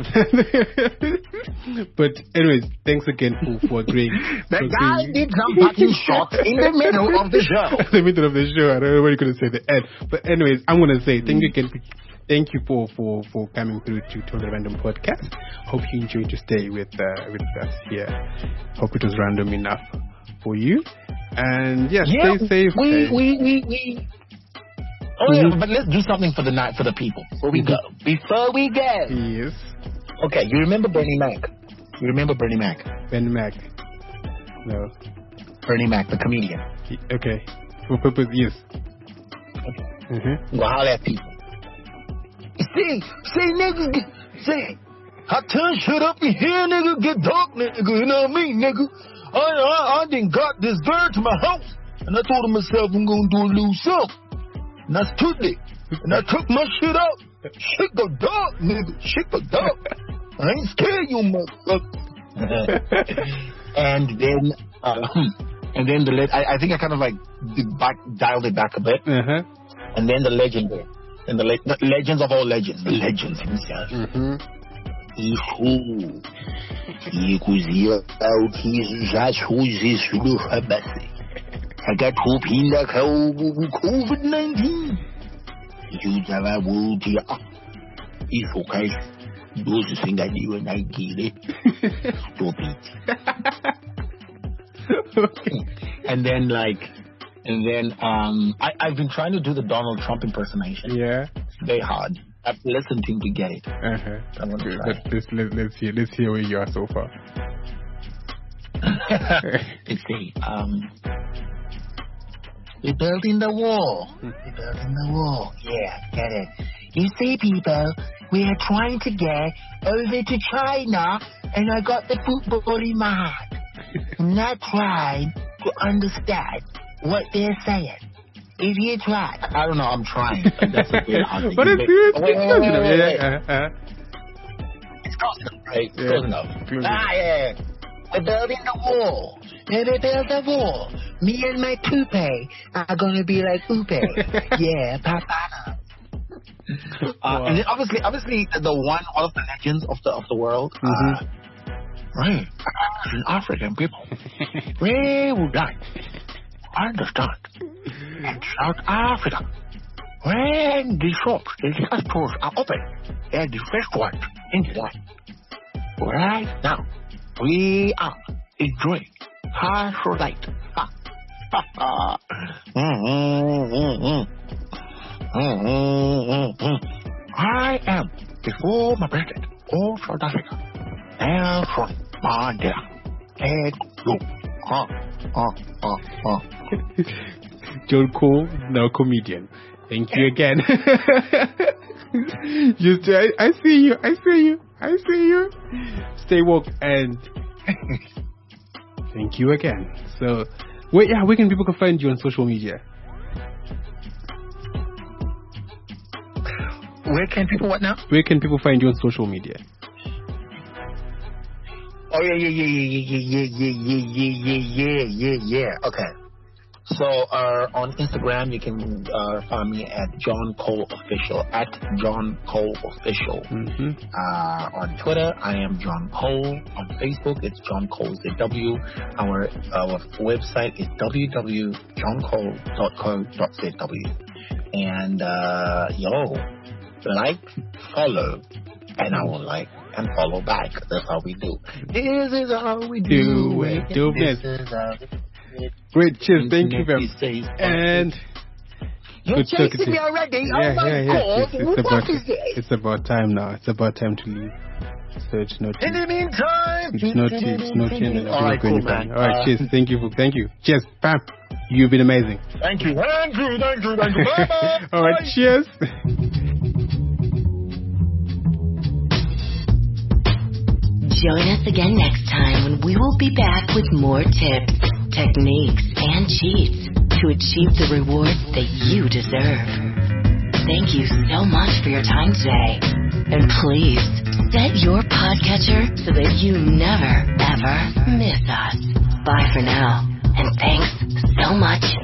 [SPEAKER 3] But anyways, thanks again for for agreeing.
[SPEAKER 4] The
[SPEAKER 3] for
[SPEAKER 4] guy
[SPEAKER 3] agreeing.
[SPEAKER 4] did some fucking shots in the middle of the show.
[SPEAKER 3] the middle of the show. I don't know what you're gonna say at the end. But anyways, I'm gonna say thank you again. Thank you for, for, for coming through to Totally Random Podcast. Hope you enjoyed your stay with uh, with us here. Hope it was random enough for you. And yeah,
[SPEAKER 4] Yeah,
[SPEAKER 3] stay safe.
[SPEAKER 4] we,
[SPEAKER 3] stay-
[SPEAKER 4] we, we, we. Oh
[SPEAKER 3] Mhm.
[SPEAKER 4] yeah, but let's do something for the night, for the people. Before we go. Before we go.
[SPEAKER 3] Yes.
[SPEAKER 4] Okay, you remember Bernie Mac? You remember Bernie Mac?
[SPEAKER 3] Ben Mac. No.
[SPEAKER 4] Bernie Mac, the comedian.
[SPEAKER 3] He- Okay. For purpose, yes. Mm-hmm.
[SPEAKER 4] Go holler at people. See, see, niggas, get, see, I turn shit up in here, nigga, get dark, nigga, you know what I mean, nigga? I, I, I done got this girl to my house, and I told myself I'm gonna do a little something. And I stood there, and I took my shit out. Shit go dark, nigga, shit go dark. I ain't scared, you motherfucker. And then, um, and then the, le- I, I think I kind of like did back, dialed it back a bit,
[SPEAKER 3] Uh-huh.
[SPEAKER 4] and then the legend there. And the, le- the legends of all legends, the legends himself.
[SPEAKER 3] Mm-hmm.
[SPEAKER 4] Isso. Inclusive, o que já surge no rabase. Agatopinda COVID nineteen. Usava wood. Isso, guys. Those things I do when I get it. Stop it.
[SPEAKER 3] Okay.
[SPEAKER 4] And then, like, and then, um, I, I've been trying to do the Donald Trump impersonation.
[SPEAKER 3] Yeah.
[SPEAKER 4] It's very hard. I've listened to him to get it.
[SPEAKER 3] Uh-huh.
[SPEAKER 4] I'm gonna
[SPEAKER 3] Good.
[SPEAKER 4] try.
[SPEAKER 3] Let, let's, let, let's hear let's hear where you are so far.
[SPEAKER 4] Let's see. Um, we're building the wall. We're building the wall. Yeah, get it. You see, people, we are trying to get over to China, and I got the football in my hand. And I tried to understand what they're saying. If you try, I don't know. I'm trying. But that's a bit hard.
[SPEAKER 3] But it's good.
[SPEAKER 4] Oh, wait, wait, wait, wait, wait.
[SPEAKER 3] Yeah, uh-huh.
[SPEAKER 4] It's close enough, right?
[SPEAKER 3] Yeah.
[SPEAKER 4] Close enough.
[SPEAKER 3] Close
[SPEAKER 4] Ah, yeah. We're building the wall. Never build a wall. Me and my toupee are gonna be like Upe. Yeah, Papa. Uh, wow. And then obviously, obviously, the one, one of the legends of the of the world, mm-hmm. uh, right? An African people, we would like understand in South Africa when the shops, the liquor stores are open, and the restaurants in the line. Right now, we are enjoying high light. mm-hmm. Mm-hmm. I am the former president of South Africa, Nelson Mandela. And you, uh, uh, uh, uh.
[SPEAKER 3] John Cole, now comedian. Thank you again. you, I, I see you. I see you. I see you. Stay woke and thank you again. So, wait, yeah, where can people find you on social media?
[SPEAKER 4] Where can people what now?
[SPEAKER 3] Where can people find you on social media?
[SPEAKER 4] Oh yeah, yeah, yeah, yeah, yeah, yeah, yeah, yeah, yeah, yeah, yeah. Okay. So uh, on Instagram, you can uh, find me at John Cole Official, at John Cole Official.
[SPEAKER 3] Mm-hmm.
[SPEAKER 4] Uh, on Twitter, I am John Cole. On Facebook, it's John Cole Z W. Our our website is w w w dot john cole dot co dot z w. And uh, yo, like, follow, and I will like and follow back. That's how we do. This is how we do,
[SPEAKER 3] do
[SPEAKER 4] it.
[SPEAKER 3] Do
[SPEAKER 4] this
[SPEAKER 3] it.
[SPEAKER 4] is how we do it.
[SPEAKER 3] Great, cheers. Thank you very much. And
[SPEAKER 4] you're chasing me already.
[SPEAKER 3] Yeah,
[SPEAKER 4] oh my
[SPEAKER 3] yeah, yeah.
[SPEAKER 4] God!
[SPEAKER 3] It's, it's
[SPEAKER 4] what
[SPEAKER 3] about
[SPEAKER 4] is this?
[SPEAKER 3] it's about time now. It's about time to leave. So it's not.
[SPEAKER 4] In the meantime,
[SPEAKER 3] it's not. It's not. It's
[SPEAKER 4] All right, cool, man.
[SPEAKER 3] All right,
[SPEAKER 4] uh,
[SPEAKER 3] cheers. Thank you. For, thank you. Cheers. Bam. You've been amazing.
[SPEAKER 4] Thank you. Thank you. Thank you. Thank you. Bye bye.
[SPEAKER 3] All right. Cheers.
[SPEAKER 5] Join us again next time when we will be back with more tips, techniques, and cheats to achieve the rewards that you deserve. Thank you so much for your time today. And please, set your podcatcher so that you never, ever miss us. Bye for now, and thanks so much